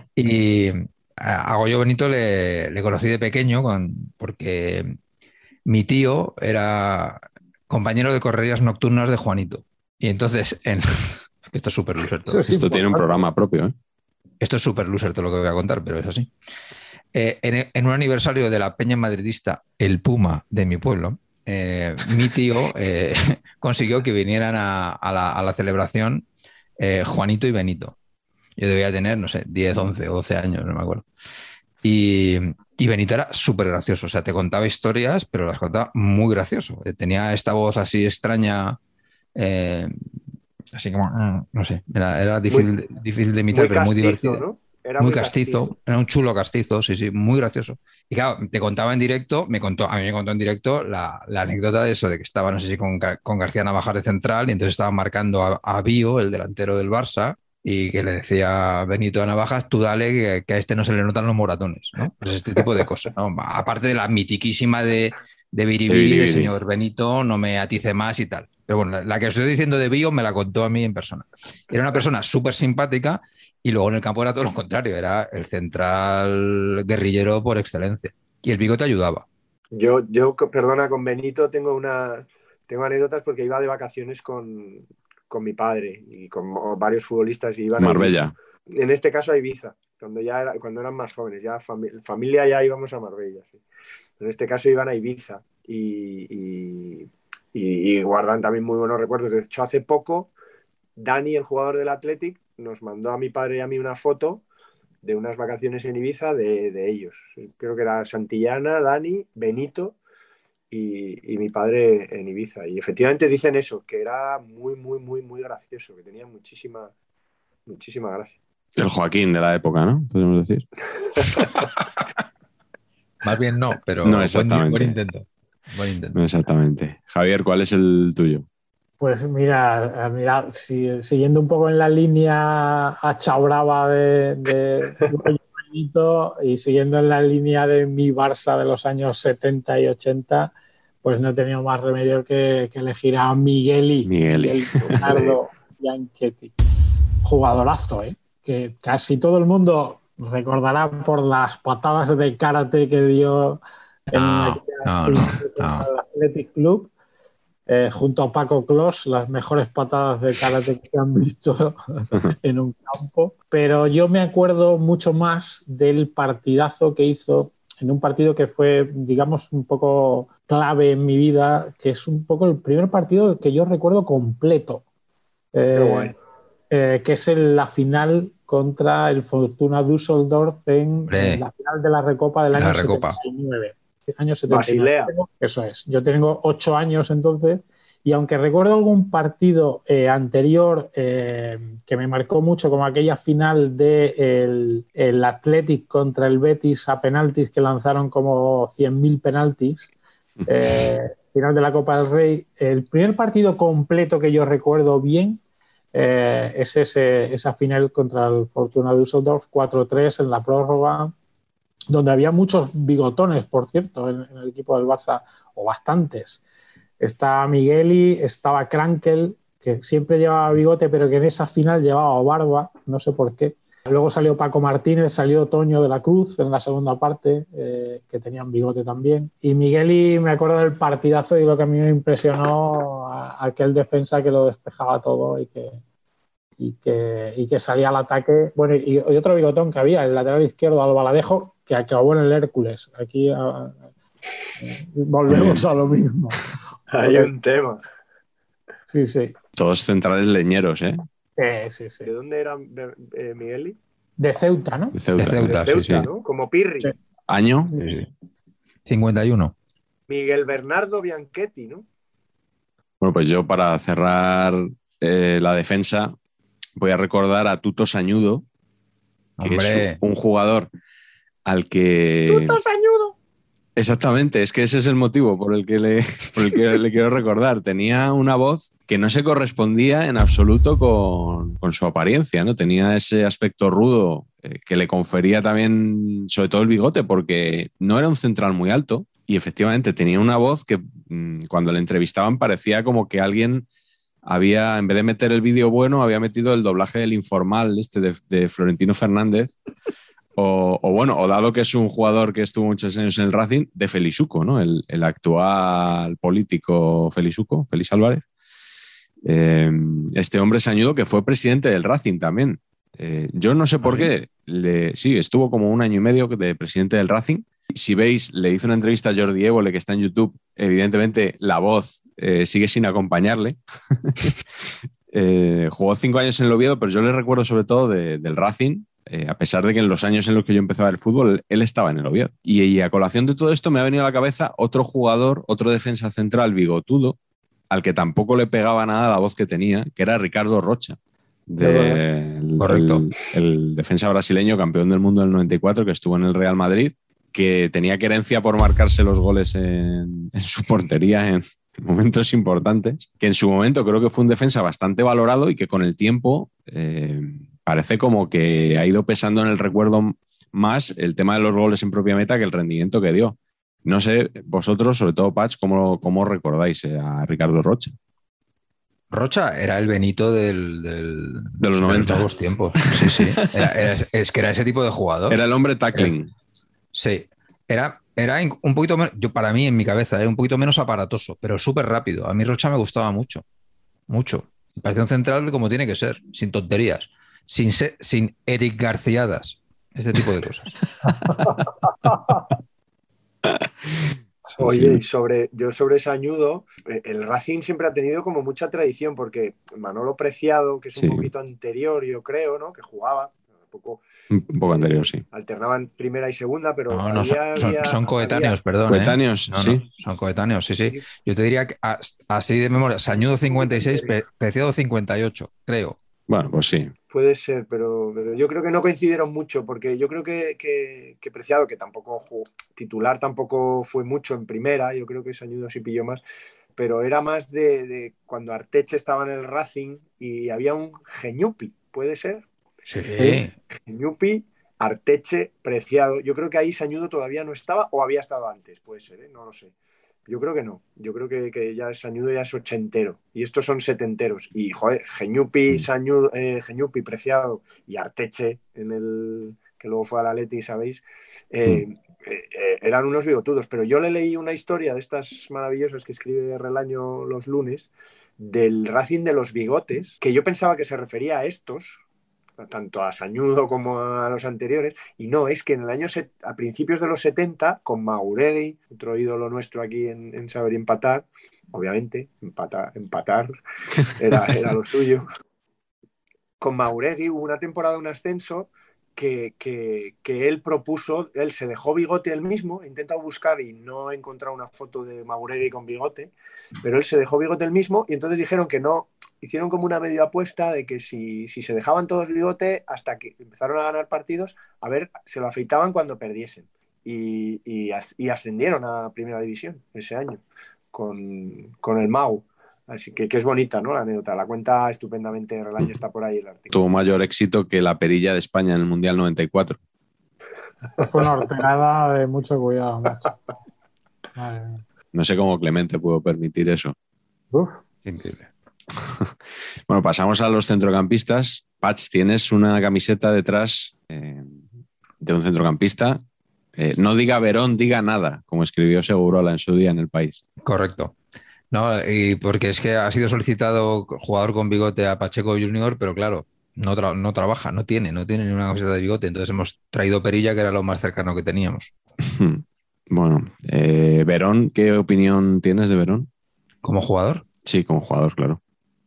Y a Goyo Benito le, le conocí de pequeño con, porque mi tío era compañero de correrías nocturnas de Juanito. Y entonces, en... es que esto es súper loser todo. Eso sí. Esto tiene un programa propio, ¿eh? Esto es súper loser todo lo que voy a contar, pero es así. Eh, en, en un aniversario de la peña madridista, el Puma de mi pueblo, eh, mi tío eh, consiguió que vinieran a, a, la, a la celebración eh, Juanito y Benito. Yo debía tener, no sé, diez, once o doce años, no me acuerdo. Y, y Benito era súper gracioso, o sea, te contaba historias, pero las contaba muy gracioso. Tenía esta voz así extraña, eh, así como, no sé, era, era difícil, Muy, difícil de imitar, muy pero muy castizo, divertido. ¿no? Era Muy muy castizo, castizo. era un chulo castizo, sí, sí, muy gracioso. Y claro, te contaba en directo, me contó, a mí me contó en directo la, la anécdota de eso, de que estaba, no sé si con, con García Navajas de central, y entonces estaba marcando a, a Bio, el delantero del Barça, y que le decía Benito a Navajas, tú dale, que, que a este no se le notan los moratones, ¿no? Pues este tipo de cosas, ¿no? Aparte de la mitiquísima de, de Biribiri, de, de señor Benito, no me atice más y tal. Pero bueno, la que os estoy diciendo de Bio me la contó a mí en persona. Era una persona súper simpática. Y luego en el campo era todo lo contrario, era el central guerrillero por excelencia. Y el bigote ayudaba. Yo, yo, perdona, con Benito tengo una tengo anécdotas porque iba de vacaciones con, con mi padre y con varios futbolistas y iban Marbella. A Ibiza. En este caso a Ibiza, cuando, ya era, cuando eran más jóvenes, ya fami familia ya íbamos a Marbella. Sí. En este caso iban a Ibiza y, y, y, y guardan también muy buenos recuerdos. De hecho, hace poco, Dani, el jugador del Athletic, nos mandó a mi padre y a mí una foto de unas vacaciones en Ibiza de, de ellos. Creo que era Santillana, Dani, Benito y, y mi padre en Ibiza. Y efectivamente dicen eso, que era muy, muy, muy, muy gracioso, que tenía muchísima, muchísima gracia. El Joaquín de la época, ¿no? Podemos decir. Más bien no, pero no exactamente. Buen, buen intento. Buen intento. No exactamente. Javier, ¿cuál es el tuyo? Pues mira, mira si, siguiendo un poco en la línea achabraba de, de Benito y siguiendo en la línea de mi Barça de los años setenta y ochenta, pues no he tenido más remedio que, que elegir a Migueli, Migueli. Miguel Leonardo Bianchetti. Jugadorazo, ¿eh? Que casi todo el mundo recordará por las patadas de karate que dio en no, no, no, no. el Athletic Club. Eh, junto a Paco Clos, las mejores patadas de karate que han visto en un campo. Pero yo me acuerdo mucho más del partidazo que hizo en un partido que fue, digamos, un poco clave en mi vida, que es un poco el primer partido que yo recuerdo completo. Eh, bueno. eh, que es en la final contra el Fortuna Düsseldorf en, en la final de la Recopa del año setenta y nueve. Años setenta y nueve. Basilea. Eso es. Yo tengo ocho años entonces y aunque recuerdo algún partido eh, anterior eh, que me marcó mucho, como aquella final de el, el Athletic contra el Betis a penaltis que lanzaron como cien mil penaltis, eh, final de la Copa del Rey, el primer partido completo que yo recuerdo bien eh, es ese, esa final contra el Fortuna Düsseldorf cuatro tres en la prórroga, donde había muchos bigotones, por cierto, en, en el equipo del Barça, o bastantes. Estaba Migueli, estaba Krankel, que siempre llevaba bigote, pero que en esa final llevaba barba, no sé por qué. Luego salió Paco Martínez, salió Toño de la Cruz en la segunda parte, eh, que tenían bigote también. Y Migueli, me acuerdo del partidazo y lo que a mí me impresionó, a, a aquel defensa que lo despejaba todo y que, y que, y que salía al ataque. Bueno, y, y otro bigotón que había, el lateral izquierdo, Albaladejo, que acabó en el Hércules. Aquí a, a, volvemos a lo mismo. Hay un tema. Sí, sí. Todos centrales leñeros, ¿eh? Sí, sí, sí. ¿De dónde era eh, Migueli? De Ceuta, ¿no? De Ceuta, de Ceuta, de Ceuta, sí, sí. ¿no? Como Pirri. Sí. ¿Año? Sí, sí. cincuenta y uno. Miguel Bernardo Bianchetti, ¿no? Bueno, pues yo para cerrar eh, la defensa voy a recordar a Tuto Sañudo, que Hombre. es un jugador al que... ¡Tuto Sañudo! Exactamente, es que ese es el motivo por el que le, por el que le quiero recordar. Tenía una voz que no se correspondía en absoluto con, con su apariencia, ¿no? Tenía ese aspecto rudo eh, que le confería también, sobre todo el bigote, porque no era un central muy alto y efectivamente tenía una voz que mmm, cuando le entrevistaban parecía como que alguien había, en vez de meter el vídeo bueno, había metido el doblaje del Informal este de, de Florentino Fernández. O, o bueno, o dado que es un jugador que estuvo muchos años en el Racing, de Felizuco, ¿no? El, el actual político Felizuco, Félix Álvarez. Eh, este hombre Sañudo que fue presidente del Racing también. Eh, yo no sé por qué. Le, sí, estuvo como un año y medio de presidente del Racing. Si veis, le hizo una entrevista a Jordi Évole, que está en YouTube. Evidentemente, la voz eh, sigue sin acompañarle. eh, jugó cinco años en el Oviedo, pero yo le recuerdo sobre todo de, del Racing. Eh, a pesar de que en los años en los que yo empezaba el fútbol, él estaba en el Oviedo. Y, y a colación de todo esto me ha venido a la cabeza otro jugador, otro defensa central bigotudo, al que tampoco le pegaba nada la voz que tenía, que era Ricardo Rocha. De, el, Correcto. El, el defensa brasileño, campeón del mundo del noventa y cuatro, que estuvo en el Real Madrid, que tenía querencia por marcarse los goles en, en su portería en momentos importantes, que en su momento creo que fue un defensa bastante valorado y que con el tiempo... Eh, parece como que ha ido pesando en el recuerdo más el tema de los goles en propia meta que el rendimiento que dio. No sé, vosotros, sobre todo Patch, ¿cómo, cómo recordáis a Ricardo Rocha? Rocha era el Benito del, del, de los noventa. De los nuevos tiempos. Sí, sí. Era, era, es que era ese tipo de jugador. Era el hombre tackling. Era, sí. Era, era un poquito menos, yo, para mí en mi cabeza, ¿eh? un poquito menos aparatoso, pero súper rápido. A mí Rocha me gustaba mucho. Mucho. Me parecía un central como tiene que ser, sin tonterías. Sin, ser, sin Eric Garciadas, este tipo de cosas. Oye, y sobre, yo sobre Sañudo, el Racing siempre ha tenido como mucha tradición, porque Manolo Preciado, que es un sí. poquito anterior, yo creo, ¿no? Que jugaba, un poco, un poco eh, anterior, sí. Alternaban primera y segunda, pero no, no, había, son, había, son coetáneos, había... perdón. Coetáneos, ¿eh? no, sí. No, son coetáneos, sí, sí. Yo te diría que así de memoria, Sañudo cincuenta y seis, Preciado cincuenta y ocho, creo. Bueno, pues sí. Puede ser, pero, pero yo creo que no coincidieron mucho, porque yo creo que, que, que Preciado, que tampoco jugó, titular tampoco fue mucho en primera, yo creo que Sañudo sí pilló más, pero era más de, de cuando Arteche estaba en el Racing y había un Geñupi, ¿puede ser? Sí. Geñupi, Arteche, Preciado. Yo creo que ahí Sañudo todavía no estaba o había estado antes, puede ser, ¿eh? No lo sé. Yo creo que no. Yo creo que, que ya Sañudo ya es ochentero. Y estos son setenteros. Y, joder, Geñupi, Sañudo, eh, Geñupi, Preciado y Arteche, en el que luego fue al Atleti, ¿sabéis? Eh, eh, eh, eran unos bigotudos. Pero yo le leí una historia de estas maravillosas que escribe Relaño los lunes, del Racing de los bigotes, que yo pensaba que se refería a estos, tanto a Sañudo como a los anteriores, y no, es que en el año set, a principios de los setenta, con Mauregui, otro ídolo nuestro aquí en, en Saber y Empatar, obviamente, empatar, empatar era, era lo suyo, con Mauregui hubo una temporada, un ascenso, que, que, que él propuso, él se dejó bigote él mismo, he intentado buscar y no he encontrado una foto de Mauregui con bigote, pero él se dejó bigote él mismo y entonces dijeron que no, hicieron como una medio apuesta de que si, si se dejaban todos bigote hasta que empezaron a ganar partidos, a ver, se lo afeitaban cuando perdiesen y, y, y ascendieron a Primera División ese año con, con el Mau. Así que, que es bonita, ¿no? La anécdota. La cuenta estupendamente. Relaño está por ahí el artículo. Tuvo mayor éxito que la perilla de España en el Mundial noventa y cuatro. Fue una horterada de mucho cuidado, macho. Vale. No sé cómo Clemente pudo permitir eso. Uf. Increíble. Bueno, pasamos a los centrocampistas. Patch, tienes una camiseta detrás eh, de un centrocampista. Eh, no diga Verón, diga nada, como escribió Segurola en su día en El País. Correcto. No, y porque es que ha sido solicitado jugador con bigote a Pacheco Junior, pero claro, no, tra- no trabaja, no tiene, no tiene ni una camiseta de bigote, entonces hemos traído Perilla, que era lo más cercano que teníamos. Bueno, eh, Verón, ¿qué opinión tienes de Verón? ¿Como jugador? Sí, como jugador, claro.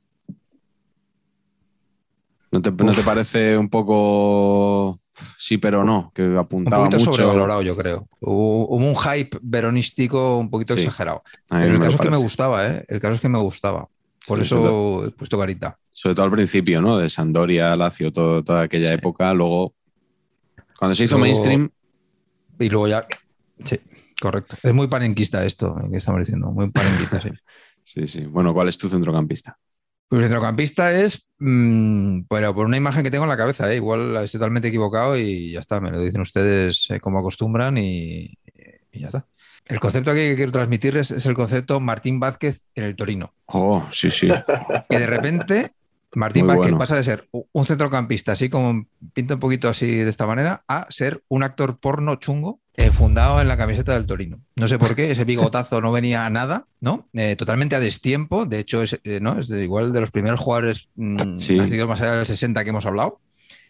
¿No te, ¿no te parece un poco sí pero no? Que apuntaba un poquito mucho... sobrevalorado, yo creo. Hubo, hubo un hype veronístico un poquito sí, exagerado. Pero el caso es que me gustaba, ¿eh? El caso es que me gustaba. Por Sí, eso sobre todo, he puesto carita. sobre todo al principio, ¿no? De Sampdoria, Lazio, todo, toda aquella Sí. época. Luego, cuando se hizo Luego- mainstream, Y luego ya... Sí, correcto. Es muy panenquista esto que estamos diciendo. Muy panenquista, sí. sí, sí. Bueno, ¿cuál es tu centrocampista? Pues el centrocampista es, mmm, bueno, por una imagen que tengo en la cabeza, ¿eh? Igual estoy totalmente equivocado y ya está, me lo dicen ustedes eh, como acostumbran y, y ya está. El concepto aquí que quiero transmitirles es el concepto Martín Vázquez en el Torino. Oh, sí, sí. Que de repente Martín Muy Vázquez bueno. pasa de ser un centrocampista, así como pinta un poquito así de esta manera, a ser un actor porno chungo eh, fundado en la camiseta del Torino. No sé por qué, ese bigotazo no venía a nada, ¿no? Eh, totalmente a destiempo, de hecho es, eh, ¿no? es de, igual de los primeros jugadores mmm, Sí. nacidos más allá del sesenta que hemos hablado.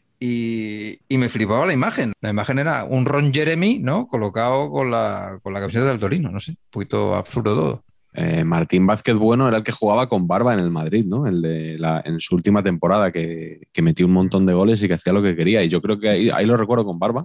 Y, y me flipaba la imagen. La imagen era un Ron Jeremy, ¿no? Colocado con la, con la camiseta del Torino, no sé, un poquito absurdo todo. Eh, Martín Vázquez Bueno era el que jugaba con barba en el Madrid, ¿no? El de la, en su última temporada, que, que metió un montón de goles y que hacía lo que quería. Y yo creo que ahí, ahí lo recuerdo con barba.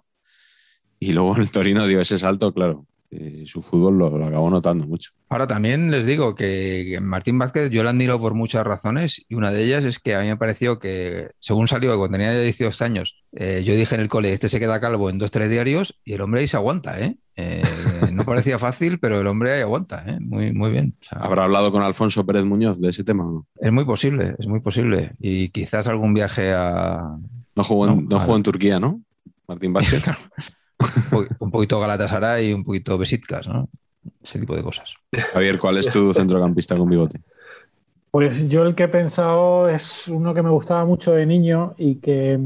Y luego en el Torino dio ese salto, claro. Y su fútbol lo, lo acabó notando mucho. Ahora también les digo que, que Martín Vázquez yo lo admiro por muchas razones y una de ellas es que a mí me pareció que según salió cuando tenía dieciocho años, eh, yo dije en el cole, este se queda calvo en dos, tres diarios y el hombre ahí se aguanta, ¿eh? Eh, no parecía fácil, pero el hombre ahí aguanta, ¿eh? Muy, muy bien. O sea, ¿Habrá hablado con Alfonso Pérez Muñoz de ese tema o no? es muy posible, es muy posible. Y quizás algún viaje a... No jugó en, No, no jugó a- en Turquía, ¿no? Martín Vázquez. un po- un poquito Galatasaray y un poquito Besiktas, ¿no? Ese tipo de cosas. Javier, ¿cuál es tu centrocampista con bigote? Pues yo el que he pensado es uno que me gustaba mucho de niño y que,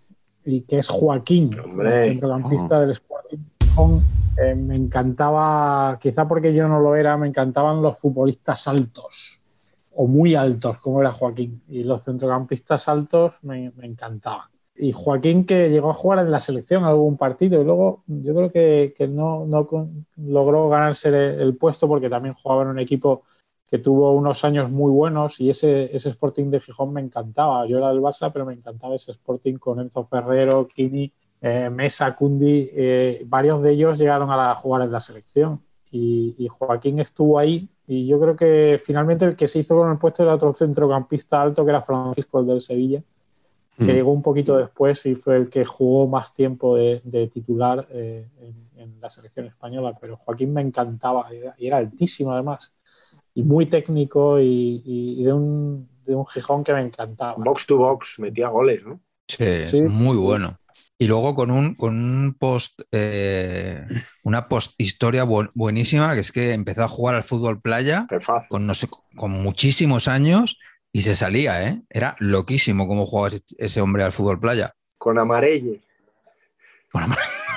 y que es Joaquín, Hombre. el centrocampista Oh. del Sporting Gijón. Eh, me encantaba, quizá porque yo no lo era, me encantaban los futbolistas altos o muy altos, como era Joaquín. Y los centrocampistas altos me, me encantaban. Y Joaquín, que llegó a jugar en la selección algún partido y luego yo creo que, que no, no con- logró ganarse el, el puesto porque también jugaba en un equipo que tuvo unos años muy buenos y ese, ese Sporting de Gijón me encantaba. Yo era del Barça, pero me encantaba ese Sporting con Enzo Ferrero, Kini, eh, Mesa, Cundi. Eh, varios de ellos llegaron a, la- a jugar en la selección y, y Joaquín estuvo ahí y yo creo que finalmente el que se hizo con el puesto era otro centrocampista alto que era Francisco, el del Sevilla, que Mm. llegó un poquito después y fue el que jugó más tiempo de, de titular eh, en, en la selección española. Pero Joaquín me encantaba y era, y era altísimo además y muy técnico y, y- y de, un, de un Gijón que me encantaba. Box to box, metía goles, ¿no? Sí, Sí. muy bueno. Y luego con un, con un post, eh, una post historia bu- buenísima, que es que empezó a jugar al fútbol playa Qué fácil. con, no sé, con muchísimos años y se salía, ¿eh? Era loquísimo cómo jugaba ese, ese hombre al fútbol playa. Con Amarelle, Bueno,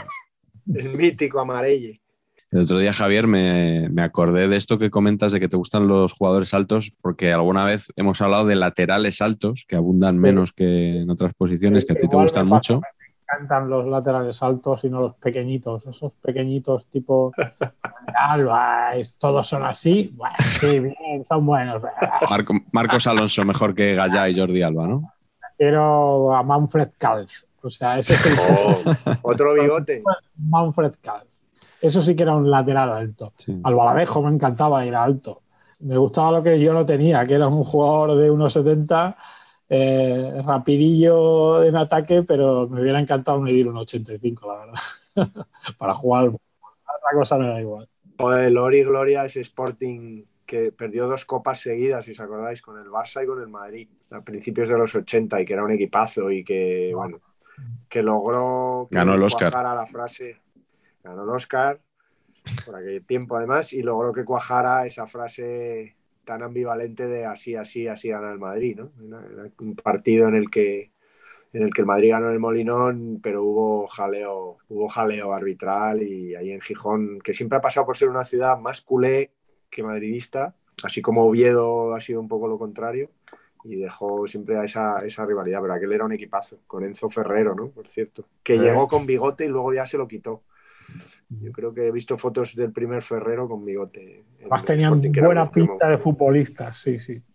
el mítico Amarelle. El otro día, Javier, me, me acordé de esto que comentas de que te gustan los jugadores altos, porque alguna vez hemos hablado de laterales altos, que abundan menos que en otras posiciones, que a ti te Igual gustan me pasa, mucho. Me encantan los laterales altos y no los pequeñitos. Esos pequeñitos tipo Alba, es- todos son así. Bueno, sí, bien, son buenos. Marco- Marcos Alonso mejor que Gallá y Jordi Alba, ¿no? Prefiero a Manfred Kalf. O sea, ese es el Oh, otro bigote. Manfred Kalf. Eso sí que era un lateral alto. Sí. Albaladejo me encantaba, era alto. Me gustaba lo que yo no tenía, que era un jugador de uno setenta, eh, rapidillo en ataque, pero me hubiera encantado medir un ochenta y cinco, la verdad, para jugar al fútbol. Otra cosa me da igual. Joder, Lori y Gloria es Sporting que perdió dos copas seguidas, si os acordáis, con el Barça y con el Madrid, a principios de los ochenta, y que era un equipazo y que, bueno, que logró que Ganó el Oscar. cuajara la frase, ganó el Oscar por aquel tiempo además, y logró que cuajara esa frase tan ambivalente de así, así, así gana el Madrid, ¿no? Era, era un partido en el que en el que el Madrid ganó en el Molinón, pero hubo jaleo, hubo jaleo arbitral, y ahí en Gijón, que siempre ha pasado por ser una ciudad más culé que madridista, así como Oviedo ha sido un poco lo contrario, y dejó siempre a esa, esa rivalidad, pero aquel era un equipazo, con Enzo Ferrero, ¿no? Por cierto, que Sí. llegó con bigote y luego ya se lo quitó. Yo creo que he visto fotos del primer Ferrero con bigote. Además tenían buena pinta de futbolistas, sí, sí.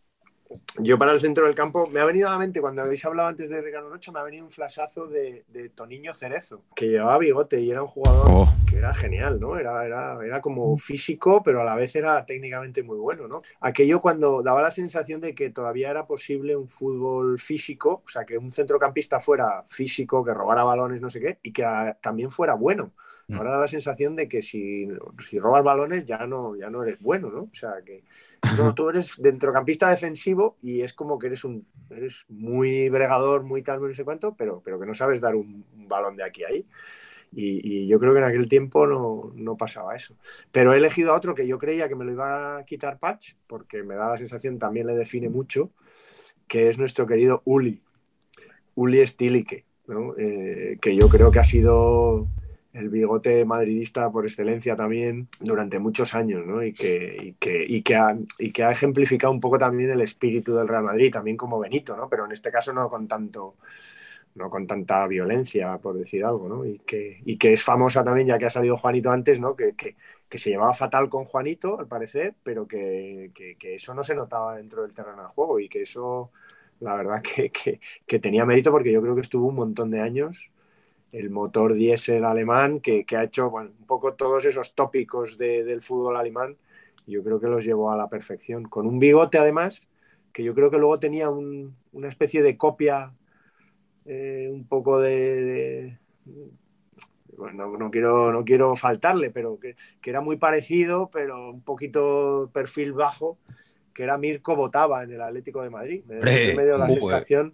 yo para el centro del campo me ha venido a la mente, cuando habéis hablado antes de Ricardo Rocha, me ha venido un flashazo de, de Toniño Cerezo, que llevaba bigote y era un jugador oh. que era genial, ¿no? Era, era, era como físico, pero a la vez era técnicamente muy bueno, ¿no? Aquello cuando daba la sensación de que todavía era posible un fútbol físico, o sea, que un centrocampista fuera físico, que robara balones, no sé qué, y que a, también fuera bueno. Ahora da la sensación de que si, si robas balones ya no, ya no eres bueno, ¿no? O sea, que no, tú eres centrocampista defensivo y es como que eres un eres muy bregador, muy tal, no sé cuánto, pero, pero que no sabes dar un, un balón de aquí a ahí. Y, y yo creo que en aquel tiempo no, no pasaba eso. Pero he elegido a otro que yo creía que me lo iba a quitar Patch, porque me da la sensación, también le define mucho, que es nuestro querido Uli, Uli Stielike, ¿no? Eh, que yo creo que ha sido el bigote madridista por excelencia también durante muchos años, ¿no? Y que, y que, y que, ha, y que ha ejemplificado un poco también el espíritu del Real Madrid, también como Benito, ¿no? Pero en este caso no con tanto, no con tanta violencia, por decir algo, ¿no? Y que, y que es famosa también, ya que ha salido Juanito antes, ¿no? Que, que, que se llevaba fatal con Juanito, al parecer, pero que, que, que eso no se notaba dentro del terreno de juego y que eso, la verdad, que, que, que tenía mérito porque yo creo que estuvo un montón de años el motor diésel alemán que, que ha hecho, bueno, un poco todos esos tópicos de, del fútbol alemán, yo creo que los llevó a la perfección, con un bigote además, que yo creo que luego tenía un, una especie de copia, eh, un poco de... de bueno, no, no, quiero, no quiero faltarle, pero que, que era muy parecido, pero un poquito perfil bajo, que era Mirko Botava en el Atlético de Madrid. Me, me dio la uh, sensación...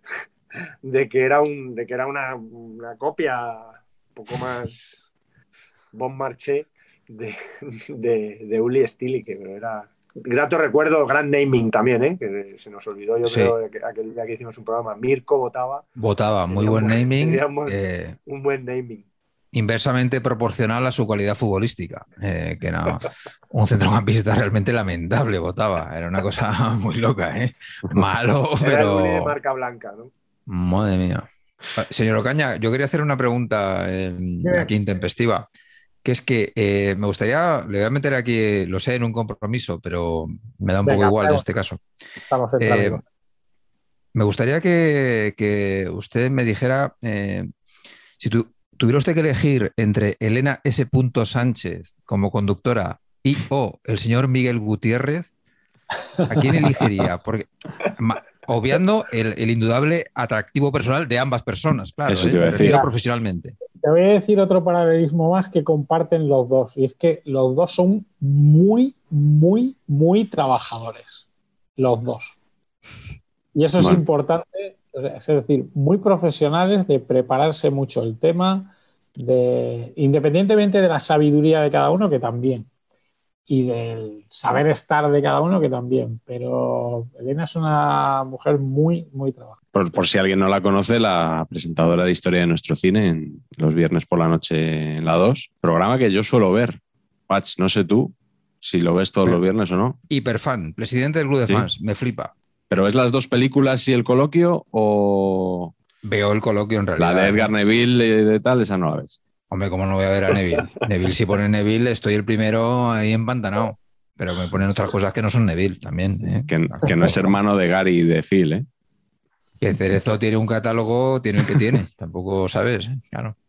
de que era un de que era una, una copia un poco más bon marché de, de, de Uli Stielike, pero era grato recuerdo, gran naming también, ¿eh? Que se nos olvidó, yo sí. creo que aquel día que hicimos un programa, Mirko Botava. Botava, muy buen un, naming. Un, eh, un buen naming. Inversamente proporcional a su calidad futbolística, eh, que era un centrocampista realmente lamentable, Botava. Era una cosa muy loca, ¿eh? Malo, era pero... el Uli de marca blanca, ¿no? Madre mía. Señor Ocaña, yo quería hacer una pregunta eh, aquí intempestiva, que es que eh, me gustaría, le voy a meter aquí, lo sé, en un compromiso, pero me da un Venga, poco igual en este caso. Estamos eh, me gustaría que, que usted me dijera, eh, si tu, tuviera usted que elegir entre Elena S. Sánchez como conductora y o el señor Miguel Gutiérrez, ¿a quién elegiría? Porque... Ma, obviando el, el indudable atractivo personal de ambas personas, claro, eso ¿eh? te voy a decir. Profesionalmente. Te voy a decir otro paralelismo más que comparten los dos, y es que los dos son muy, muy, muy trabajadores, los dos. Y eso bueno. es importante, es decir, muy profesionales de prepararse mucho el tema, de, independientemente de la sabiduría de cada uno, que también, y del saber estar de cada uno, que también. Pero Elena es una mujer muy, muy trabajadora. Por, por si alguien no la conoce, la presentadora de Historia de Nuestro Cine en los viernes por la noche en la dos. Programa que yo suelo ver. Patch, no sé tú si lo ves todos los viernes o no. Hiperfan, presidente del club de ¿Sí? fans. Me flipa. ¿Pero ves las dos películas y el coloquio o...? Veo el coloquio en realidad. La de Edgar Neville y de tal, esa no la ves. Hombre, ¿cómo no voy a ver a Neville? Neville, si pone Neville, estoy el primero ahí empantanado. Pero me ponen otras cosas que no son Neville también, ¿eh? Que, que no es hermano de Gary y de Phil, ¿eh? Que Cerezo tiene un catálogo, tiene el que tiene. Tampoco sabes, ¿eh? Claro.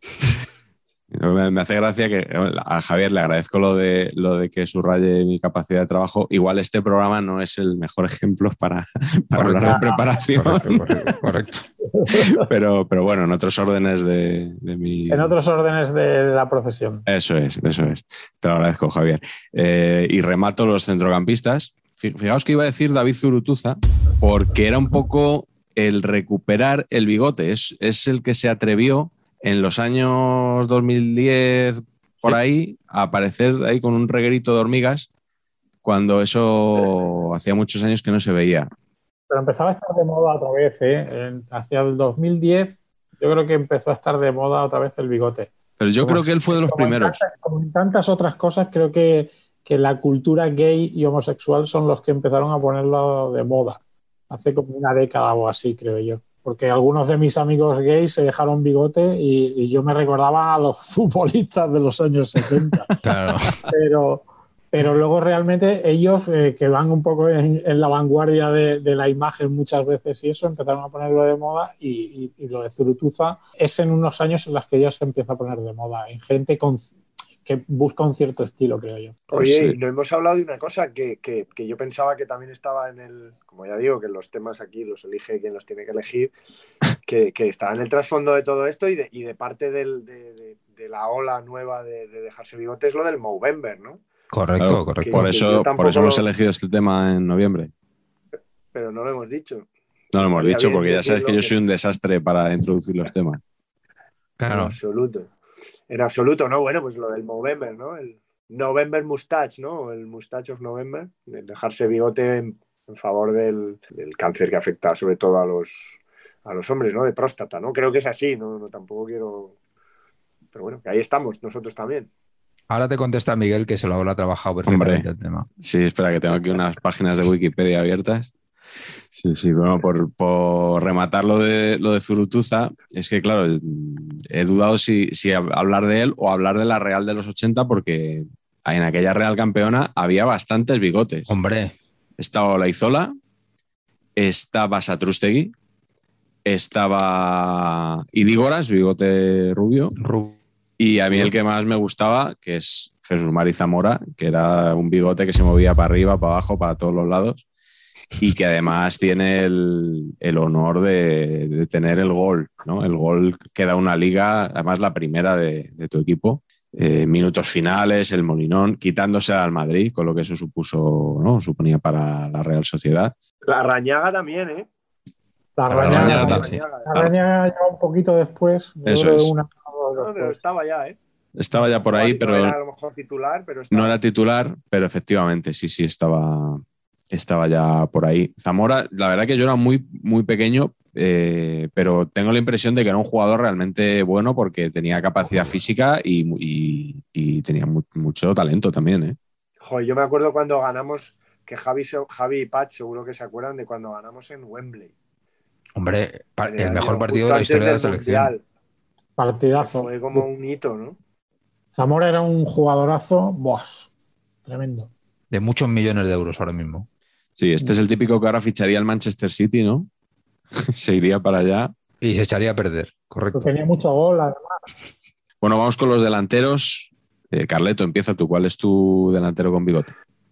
Me, me hace gracia que a Javier le agradezco lo de, lo de que subraye mi capacidad de trabajo. Igual este programa no es el mejor ejemplo para, para hablar de preparación. Correcto, correcto, correcto. Pero, pero bueno, en otros órdenes de, de mi... En otros órdenes de la profesión. Eso es, eso es. Te lo agradezco, Javier. Eh, y remato los centrocampistas. Fijaos que iba a decir David Zurutuza, porque era un poco el recuperar el bigote. Es, es el que se atrevió en los años dos mil diez, por ahí, a aparecer ahí con un reguerito de hormigas, cuando eso hacía muchos años que no se veía. Pero empezaba a estar de moda otra vez, ¿eh? Hacia el dos mil diez yo creo que empezó a estar de moda otra vez el bigote. Pero yo como creo que él fue de los primeros. En tantas, como en tantas otras cosas, creo que, que la cultura gay y homosexual son los que empezaron a ponerlo de moda. Hace como una década o así, creo yo. Porque algunos de mis amigos gays se dejaron bigote y, y yo me recordaba a los futbolistas de los años setenta. Claro. Pero, pero luego realmente ellos, eh, que van un poco en, en la vanguardia de, de la imagen muchas veces y eso, empezaron a ponerlo de moda y, y, y lo de Zurutuza es en unos años en los que ya se empieza a poner de moda, en gente con, que busca un cierto estilo, creo yo. Oye, Pues, y no hemos hablado de una cosa que, que, que yo pensaba que también estaba en el, como ya digo, que los temas aquí los elige quien los tiene que elegir, que, que estaba en el trasfondo de todo esto y de, y de parte del, de, de, de la ola nueva de, de dejarse bigotes, lo del Movember, ¿no? Correcto, claro, correcto. por que eso, yo por tampoco eso hemos lo- elegido este tema en noviembre. Pero no lo hemos dicho. No lo hemos Estaría dicho bien porque ya sabes que decirlo, yo soy un desastre para introducir los temas. En Claro. absoluto. En absoluto, ¿no? Bueno, pues lo del Movember, ¿no? El November Mustache, ¿no? El Mustache of November. El dejarse bigote en, en favor del, del cáncer que afecta sobre todo a los, a los hombres, ¿no? De próstata, ¿no? Creo que es así, ¿no? No, tampoco quiero... Pero bueno, que ahí estamos, nosotros también. Ahora te contesta Miguel que se lo habrá trabajado Hombre, perfectamente el tema. sí, espera, que tengo aquí unas páginas de Wikipedia abiertas. Sí, sí, bueno, por, por rematar lo de, lo de Zurutuza, es que, claro, he dudado si, si hablar de él o hablar de la Real de los ochenta, porque en aquella Real campeona había bastantes bigotes. Hombre, Estaba Olaizola, estaba Satrústegui, estaba Idígoras, bigote rubio, Ru- y a mí el que más me gustaba, que es Jesús Mari Zamora, que era un bigote que se movía para arriba, para abajo, para todos los lados, y que además tiene el, el honor de, de tener el gol, ¿no? El gol que da una liga, además la primera de, de tu equipo. Eh, minutos finales, el Molinón, quitándose al Madrid, con lo que eso supuso, ¿no? Suponía para la Real Sociedad. La Rañaga también, ¿eh? La La Rañaga, Rañaga la también, sí. Rañaga llegó un poquito después. Yo Eso creo que es. una o dos No, pero después. estaba ya, ¿eh? Estaba ya por ahí, No pero era a lo mejor titular, pero estaba. no era titular, pero efectivamente sí, sí, estaba, estaba ya por ahí. Zamora, la verdad que yo era muy, muy pequeño, eh, pero tengo la impresión de que era un jugador realmente bueno porque tenía capacidad física y, y, y tenía mu- mucho talento también, ¿eh? Joder, yo me acuerdo cuando ganamos, que Javi, Javi y Pat seguro que se acuerdan de cuando ganamos en Wembley. hombre, pa- En el año- mejor partido justo de la antes historia de la del selección. Mundial. Partidazo. Fue como un hito, ¿no? Zamora era un jugadorazo, ¡buah! Tremendo. De muchos millones de euros ahora mismo. Sí, este es el típico que ahora ficharía al Manchester City, ¿no? Se iría para allá. Y se echaría a perder, correcto. Tenía mucho gol, además. Bueno, vamos con los delanteros. Eh, Carleto, empieza tú. ¿Cuál es tu delantero con bigote?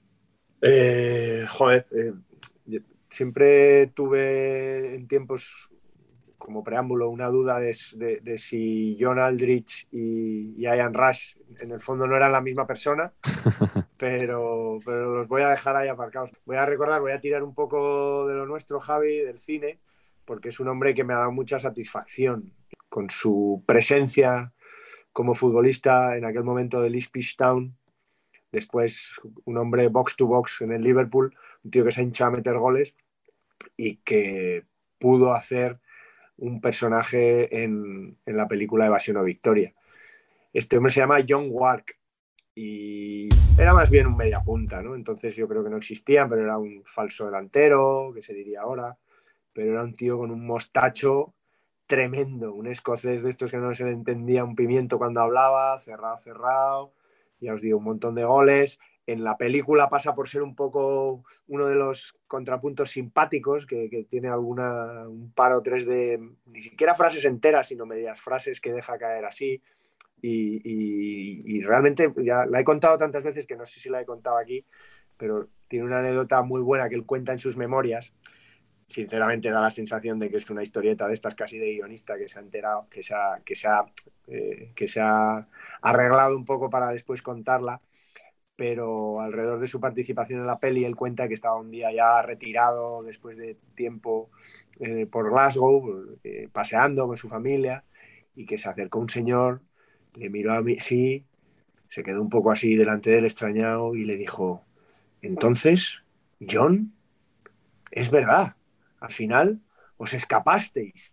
Eh, joder, eh, yo siempre tuve en tiempos como preámbulo una duda de, de, de si John Aldrich y, y Ian Rush en el fondo no eran la misma persona, pero, pero los voy a dejar ahí aparcados. Voy a recordar, voy a tirar un poco de lo nuestro, Javi, del cine, porque es un hombre que me ha dado mucha satisfacción con su presencia como futbolista en aquel momento del Ipswich Town. Después, un hombre box to box en el Liverpool, un tío que se ha hinchado a meter goles y que pudo hacer un personaje en, en la película Evasión o Victoria. Este hombre se llama John Wark y era más bien un media punta, ¿no? Entonces yo creo que no existían, pero era un falso delantero, que se diría ahora, pero era un tío con un mostacho tremendo, un escocés de estos que no se le entendía un pimiento cuando hablaba, cerrado, cerrado, ya os digo, un montón de goles. En la película pasa por ser un poco uno de los contrapuntos simpáticos, que, que tiene alguna, un par o tres de, ni siquiera frases enteras, sino medias frases que deja caer así. Y, y, y realmente ya la he contado tantas veces que no sé si la he contado aquí, pero tiene una anécdota muy buena que él cuenta en sus memorias. Sinceramente da la sensación de que es una historieta de estas casi de guionista que se ha enterado, que se ha, que se ha, eh, que se ha arreglado un poco para después contarla, pero alrededor de su participación en la peli él cuenta que estaba un día ya retirado después de tiempo eh, por Glasgow, eh, paseando con su familia, y que se acercó un señor, le miró a mí, sí, se quedó un poco así delante de él extrañado y le dijo: entonces, John, es verdad, al final os escapasteis.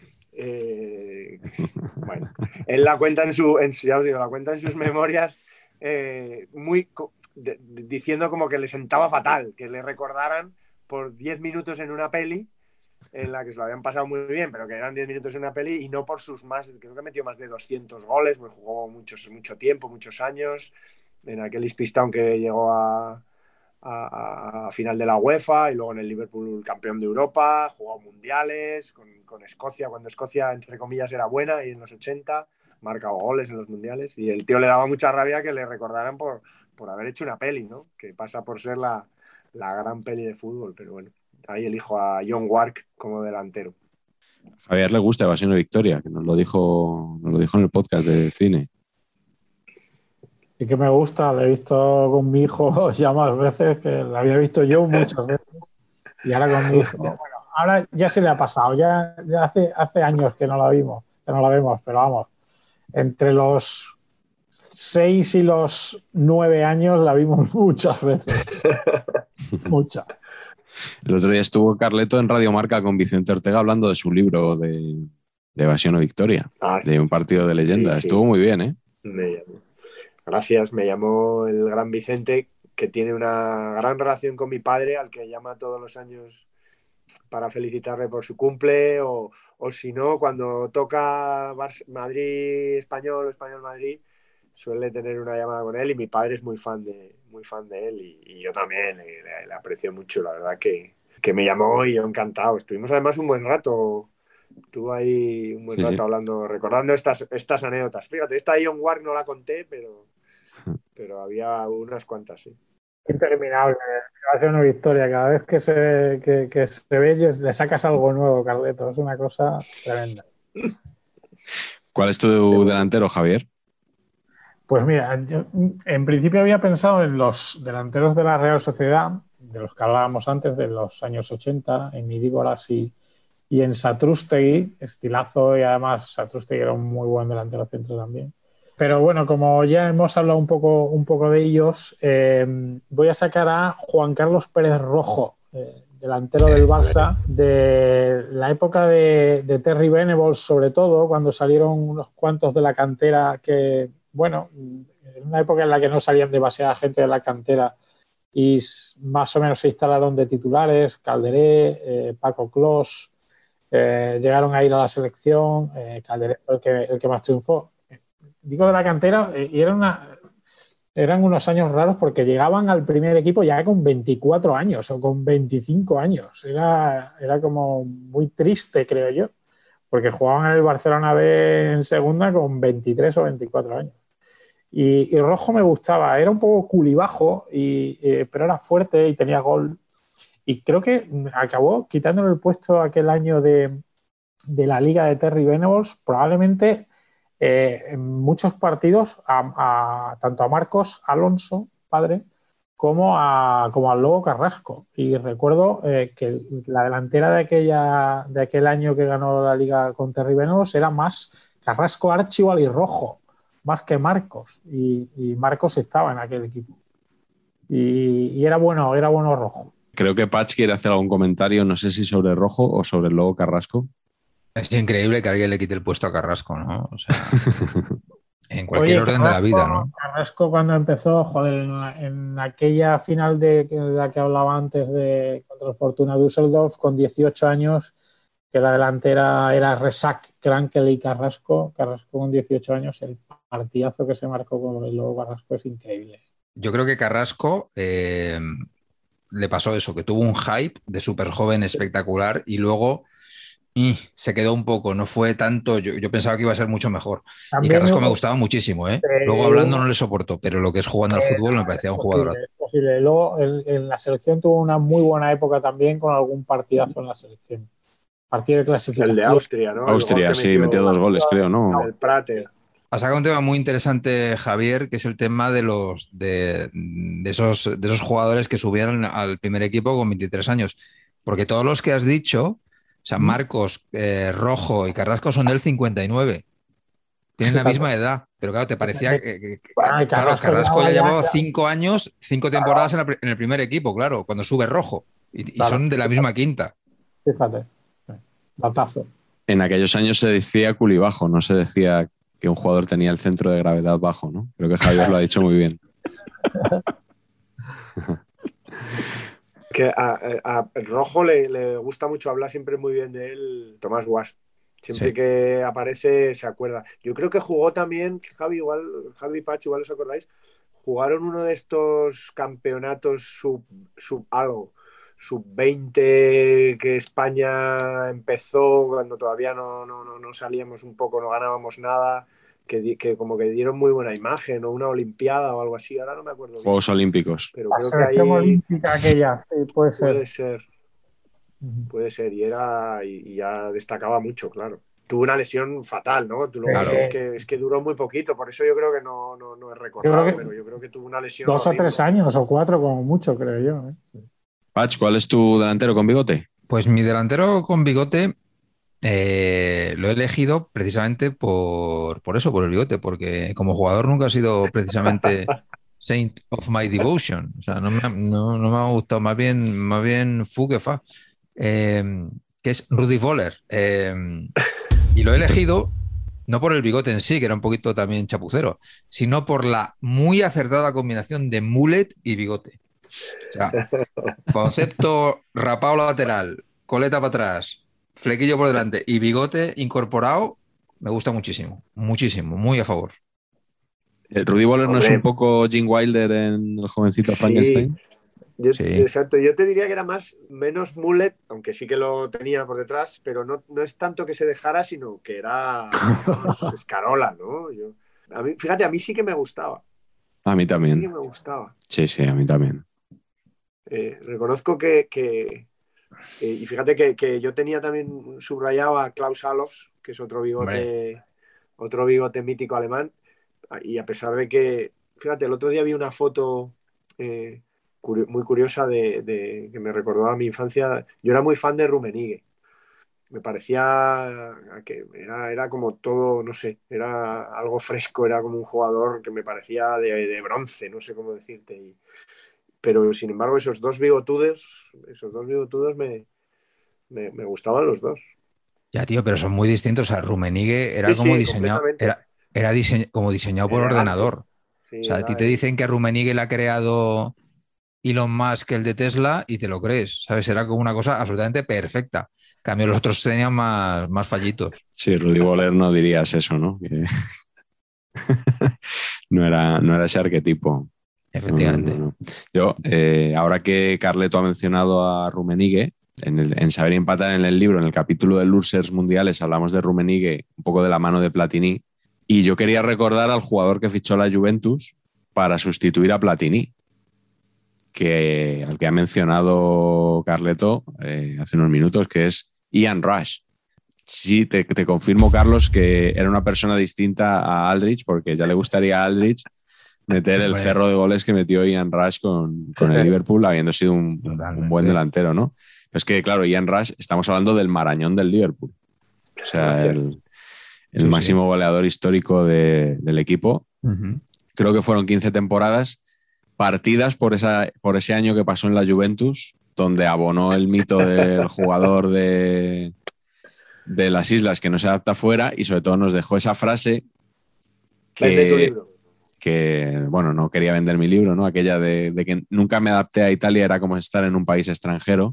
Eh, bueno, él la cuenta en su, en, ya os digo, la cuenta en sus memorias, eh, muy de, de, diciendo como que le sentaba fatal, que le recordaran por diez minutos en una peli en la que se lo habían pasado muy bien, pero que eran diez minutos en una peli y no por sus más, creo que metió más de doscientos goles, pues jugó muchos, mucho tiempo, muchos años, en aquel Ispistón que llegó a, a, a final de la UEFA, y luego en el Liverpool campeón de Europa, jugó mundiales con, con Escocia, cuando Escocia entre comillas era buena, y en los ochenta marcado goles en los mundiales, y el tío le daba mucha rabia que le recordaran por, por haber hecho una peli, ¿no? Que pasa por ser la, la gran peli de fútbol, pero bueno, ahí elijo a John Wark como delantero. A Javier le gusta Evasión y Victoria, que nos lo dijo, nos lo dijo en el podcast de cine. Sí que me gusta, lo he visto con mi hijo ya más veces, que lo había visto yo muchas veces, y ahora con mi hijo, bueno, ahora ya se le ha pasado, ya, ya hace, hace años que no la vimos, que no la vemos, pero vamos, entre los seis y los nueve años la vimos muchas veces, muchas. El otro día estuvo Carleto en Radio Marca con Vicente Ortega hablando de su libro de, de Evasión o Victoria, ah, sí. De un partido de leyenda. Sí, sí. Estuvo muy bien, ¿eh? Me llamó. Gracias, me llamó el gran Vicente, que tiene una gran relación con mi padre, al que llama todos los años para felicitarle por su cumple, o, o si no, cuando toca Madrid-Español o Español-Madrid, suele tener una llamada con él, y mi padre es muy fan de, muy fan de él, y, y yo también le, le aprecio mucho, la verdad que, que me llamó y yo encantado. Estuvimos además un buen rato, estuvo ahí un buen sí, rato sí. hablando, recordando estas, estas anécdotas. Fíjate, esta John Wark no la conté, pero, pero había unas cuantas, sí. Interminable, va a ser una victoria. Cada vez que se, que, que se ve, le sacas algo nuevo, Carleto. Es una cosa tremenda. ¿Cuál es tu delantero, Javier? Pues mira, yo en principio había pensado en los delanteros de la Real Sociedad, de los que hablábamos antes, de los años ochenta, en Idígoras y, y en Satrústegui, estilazo, y además Satrústegui era un muy buen delantero centro también. Pero bueno, como ya hemos hablado un poco, un poco de ellos, eh, voy a sacar a Juan Carlos Pérez Rojo, eh, delantero del Barça, de la época de, de Terry Venables, sobre todo, cuando salieron unos cuantos de la cantera que, bueno, en una época en la que no salían demasiada gente de la cantera y más o menos se instalaron de titulares, Calderé, eh, Paco Clos, eh, llegaron a ir a la selección, eh, Calderé fue el que, el que más triunfó. Digo de la cantera, y era una, eran unos años raros porque llegaban al primer equipo ya con veinticuatro años o con veinticinco años. Era, era como muy triste, creo yo, porque jugaban en el Barcelona B en segunda con veintitrés o veinticuatro años. Y, y Rojo me gustaba, era un poco culibajo, y, eh, pero era fuerte y tenía gol. Y creo que acabó quitándole el puesto aquel año de, de la Liga de Terry Venables, probablemente... Eh, en muchos partidos, a, a, tanto a Marcos Alonso, padre, como, a, como al Lobo Carrasco. Y recuerdo eh, que la delantera de, aquella, de aquel año que ganó la Liga con Terry Venables era más Carrasco, Archibald y Rojo, más que Marcos. Y, y Marcos estaba en aquel equipo. Y, y era bueno, era bueno Rojo. Creo que Patch quiere hacer algún comentario, no sé si sobre Rojo o sobre el Lobo Carrasco. Es increíble que alguien le quite el puesto a Carrasco, ¿no? O sea, en cualquier Oye, orden Carrasco, de la vida, ¿no? Carrasco cuando empezó, joder, en, la, en aquella final de, de la que hablaba antes de contra el Fortuna Düsseldorf, con dieciocho años, que la delantera era Resac, Krankel y Carrasco. Carrasco con dieciocho años, el partidazo que se marcó con el Lobo Carrasco es increíble. Yo creo que Carrasco eh, le pasó eso, que tuvo un hype de súper joven espectacular y luego... Y se quedó un poco, no fue tanto, yo, yo pensaba que iba a ser mucho mejor. También y Carrasco me, me gustaba muchísimo, ¿eh? Eh, Luego hablando no le soporto, pero lo que es jugando eh, al fútbol me parecía un jugadorazo. Es posible. Luego en, en la selección tuvo una muy buena época también con algún partidazo en la selección. Partido de clasificación. El de Austria, ¿no? Austria, sí, metió, metió dos goles, creo, ¿no? El Prater. Ha sacado un tema muy interesante, Javier, que es el tema de los de, de, esos, de esos jugadores que subieron al primer equipo con veintitrés años. Porque todos los que has dicho... O sea, Marcos, eh, Rojo y Carrasco son del cincuenta y nueve. Tienen la misma edad. Pero claro, te parecía que... que bueno, claro, Carrasco, Carrasco ya llevaba ya. cinco años, cinco temporadas en, la, en el primer equipo, claro, cuando sube Rojo. Y, y claro, son de la misma quinta. Fíjate. Batazo. En aquellos años se decía culibajo, no se decía que un jugador tenía el centro de gravedad bajo, ¿no? Creo que Javier lo ha dicho muy bien. Que a, a, a Rojo le, le gusta mucho hablar siempre muy bien de él Tomás Guas. Siempre sí. que aparece se acuerda. Yo creo que jugó también, Javi, igual, Javi Pach, igual os acordáis, jugaron uno de estos campeonatos sub, sub algo, sub veinte, que España empezó cuando todavía no, no, no, no salíamos un poco, no ganábamos nada, que, que como que dieron muy buena imagen, o una olimpiada o algo así, ahora no me acuerdo bien. Juegos Olímpicos. Pero La creo que selección ahí olímpica aquella, sí, puede ser. puede ser, puede ser, y era y, y ya destacaba mucho, claro. Tuvo una lesión fatal, ¿no? Tú luego Claro. es, que, es que duró muy poquito, por eso yo creo que no, no, no es recordado, Yo creo que pero yo creo que tuvo una lesión Dos o horrible. tres años o cuatro como mucho, creo yo. ¿eh? Patch, ¿cuál es tu delantero con bigote? Pues mi delantero con bigote eh, lo he elegido precisamente por, por eso, por el bigote, porque como jugador nunca ha sido precisamente Saint of my devotion. O sea, no me ha, no, no me ha gustado, más bien, más bien fu que fa. Eh, que es Rudi Völler. Eh, y lo he elegido no por el bigote en sí, que era un poquito también chapucero, sino por la muy acertada combinación de mullet y bigote. O sea, concepto rapado lateral, coleta para atrás, flequillo por delante y bigote incorporado, me gusta muchísimo, muchísimo, muy a favor. ¿El Rudy Völler no es Hombre. un poco Gene Wilder en El jovencito Frankenstein? Sí, yo, Sí. exacto. Yo te diría que era más, menos mullet, aunque sí que lo tenía por detrás, pero no, no es tanto que se dejara, sino que era pues, escarola, ¿no? Yo, a mí, fíjate, a mí sí que me gustaba. A mí Sí que también. me gustaba. Sí, sí, a mí también. Eh, reconozco que, que eh, y fíjate que, que yo tenía también subrayado a Klaus Allofs, que es otro bigote, otro bigote mítico alemán, y a pesar de que, fíjate, el otro día vi una foto eh, curi- muy curiosa de, de- que me recordaba a mi infancia. Yo era muy fan de Rummenigge. Me parecía que era, era como todo, no sé, era algo fresco, era como un jugador que me parecía de, de bronce, no sé cómo decirte. Y, pero sin embargo, esos dos bigotudos, esos dos bigotudos me, me, me gustaban los dos. Ya, tío, pero son muy distintos. O sea, Rummenigge era Sí, como sí, diseñado, completamente. era, era dise- como diseñado por Elegante. ordenador. Sí, O sea, a ti era te el- dicen que Rummenigge le ha creado Elon Musk, el de Tesla, y te lo crees, ¿sabes? Era como una cosa absolutamente perfecta. En cambio, los otros tenían más, más fallitos. Sí, Rudy Völler no dirías eso, ¿no? Que no era, no era ese arquetipo. Efectivamente. No, no, no. Yo, eh, ahora que Carleto ha mencionado a Rummenigge, en, el, en Saber y Empatar en el libro, en el capítulo de Losers Mundiales, hablamos de Rummenigge un poco de la mano de Platini, y yo quería recordar al jugador que fichó la Juventus para sustituir a Platini, que, al que ha mencionado Carleto eh, hace unos minutos, que es Ian Rush. Sí, te, te confirmo, Carlos, que era una persona distinta a Aldrich, porque ya le gustaría a Aldrich meter el Hombre. cerro de goles que metió Ian Rush con, con el Liverpool, habiendo sido un, un buen delantero, ¿no? Es que, claro, Ian Rush, estamos hablando del marañón del Liverpool. O sea, el, el Sí, máximo sí. goleador histórico de, del equipo. Ujú. Creo que fueron quince temporadas partidas por, esa, por ese año que pasó en la Juventus, donde abonó el mito del jugador de, de las islas que no se adapta fuera, y sobre todo nos dejó esa frase Vende tu que, libro. que, bueno, no quería vender mi libro, ¿no? Aquella de, de que nunca me adapté a Italia, era como estar en un país extranjero.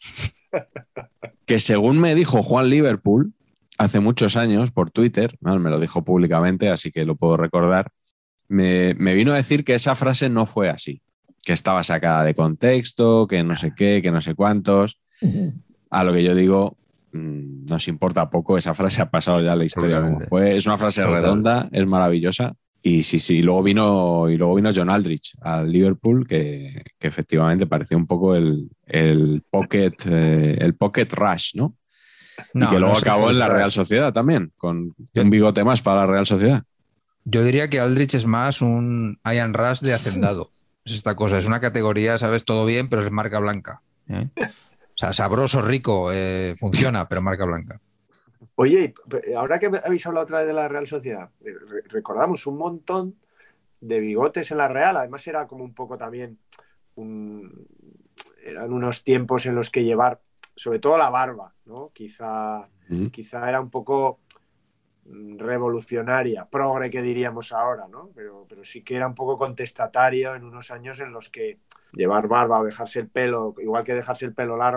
Que según me dijo Juan Liverpool hace muchos años por Twitter, ¿no? Me lo dijo públicamente, así que lo puedo recordar, me, me vino a decir que esa frase no fue así, que estaba sacada de contexto, que no sé qué, que no sé cuántos. A lo que yo digo, mmm, nos importa poco, esa frase ha pasado ya a la historia como Totalmente. fue. Es una frase Total. redonda, es maravillosa. Y sí, sí, luego vino, y luego vino John Aldrich al Liverpool, que, que efectivamente parecía un poco el, el, pocket, eh, el pocket rush, ¿no? No, y que luego no sé, acabó en la Pocket Real Rush. Sociedad también, con Yo- un bigote más para la Real Sociedad. Yo diría que Aldrich es más un Ian Rush de hacendado. Es esta cosa, es una categoría, sabes, todo bien, pero es marca blanca. ¿eh? O sea, sabroso, rico, eh, funciona, pero marca blanca. Oye, y ahora que habéis hablado otra vez de la Real Sociedad, re- recordamos un montón de bigotes en la Real. Además era como un poco también un- eran unos tiempos en los que llevar, sobre todo la barba, ¿no? Quizá, Mm. quizá era un poco mm, revolucionaria, progre que diríamos ahora, ¿no? Pero, pero sí que era un poco contestatario en unos años en los que llevar barba o dejarse el pelo, igual que dejarse el pelo largo,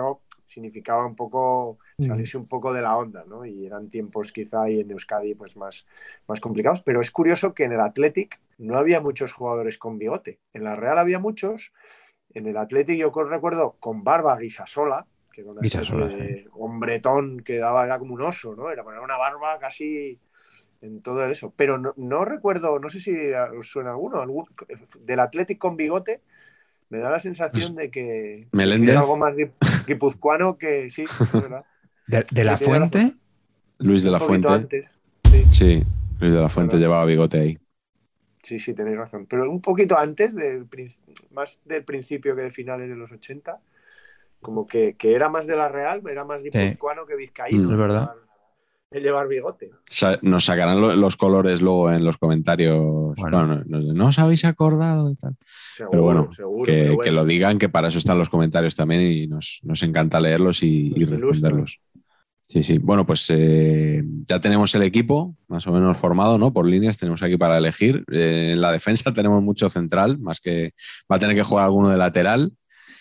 significaba un poco salirse un poco de la onda, ¿no? Y eran tiempos quizá ahí en Euskadi pues más, más complicados, pero es curioso que en el Athletic no había muchos jugadores con bigote. En la Real había muchos, en el Athletic yo recuerdo con barba Guisasola, que era una especie de hombretón que daba, era como un oso, ¿no? Era poner una barba casi en todo eso. Pero no, no recuerdo, no sé si os suena alguno, algún, del Athletic con bigote. Me da la sensación de que, Meléndez. que es algo más guipuzcoano que sí, es verdad. ¿De, de la Fuente? Razón. Luis de la Un poquito Fuente. Antes, sí. sí, Luis de la Fuente ¿verdad? Llevaba bigote ahí. Sí, sí, tenéis razón. Pero un poquito antes, del, más del principio que de finales de los ochenta, como que, que era más de la Real, era más guipuzcoano sí. que vizcaíno. Mm, es verdad. El llevar bigote. Nos sacarán los colores luego en los comentarios. Bueno, bueno no, no os habéis acordado de tal. Seguro, pero bueno, seguro, que, pero bueno, que lo digan, que para eso están los comentarios también y nos, nos encanta leerlos y, y responderlos. Sí, sí. Bueno, pues eh, ya tenemos el equipo más o menos formado, ¿no? Por líneas tenemos aquí para elegir. Eh, en la defensa tenemos mucho central, más que va a tener que jugar alguno de lateral.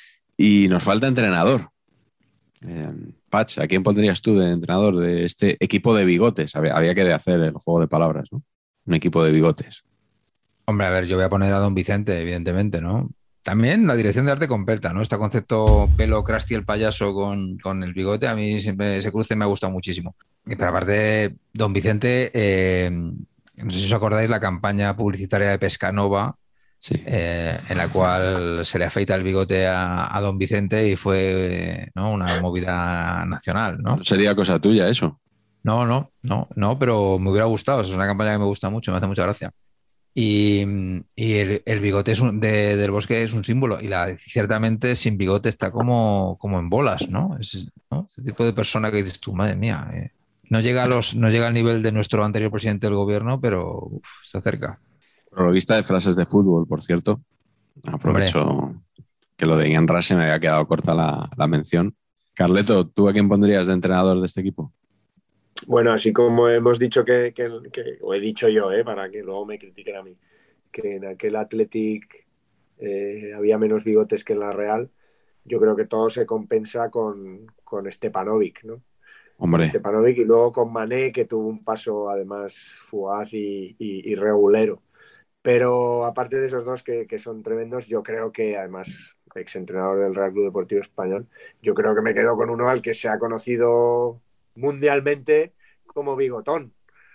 Y nos falta entrenador. Eh, Patch, ¿a quién pondrías tú de entrenador de este equipo de bigotes? Había, había que hacer el juego de palabras, ¿no? Un equipo de bigotes. Hombre, a ver, yo voy a poner a Don Vicente, evidentemente, ¿no? También la dirección de arte con Perta, ¿no? Este concepto pelo Krusty el payaso con, con el bigote, a mí siempre ese cruce me ha gustado muchísimo. Y pero aparte, Don Vicente, eh, no sé si os acordáis la campaña publicitaria de Pescanova, sí. eh, en la cual se le afeita el bigote a, a Don Vicente y fue, ¿no? Una movida nacional, ¿no? No sería cosa tuya eso. No, no, no, no, pero me hubiera gustado. Es una campaña que me gusta mucho, me hace mucha gracia. Y, y el, el bigote es un, de, del Bosque es un símbolo y la, ciertamente sin bigote está como, como en bolas, ¿no? Es, ¿no? Este tipo de persona que dices tú, madre mía, eh, no, llega a los, no llega al nivel de nuestro anterior presidente del gobierno, pero uf, está cerca. Prologuista de frases de fútbol, por cierto. Aprovecho Hombre. que lo de Ian Rush se me había quedado corta la, la mención. Carleto, ¿tú a quién pondrías de entrenador de este equipo? Bueno, así como hemos dicho que, que, que o he dicho yo, eh, para que luego me critiquen a mí, que en aquel Athletic eh, había menos bigotes que en la Real, yo creo que todo se compensa con, con Stepanovic, ¿no? Hombre. Con Stepanovic y luego con Mané, que tuvo un paso además fugaz y, y, y regulero. Pero aparte de esos dos que, que son tremendos, yo creo que además exentrenador del Real Club Deportivo Español, yo creo que me quedo con uno al que se ha conocido mundialmente como bigotón.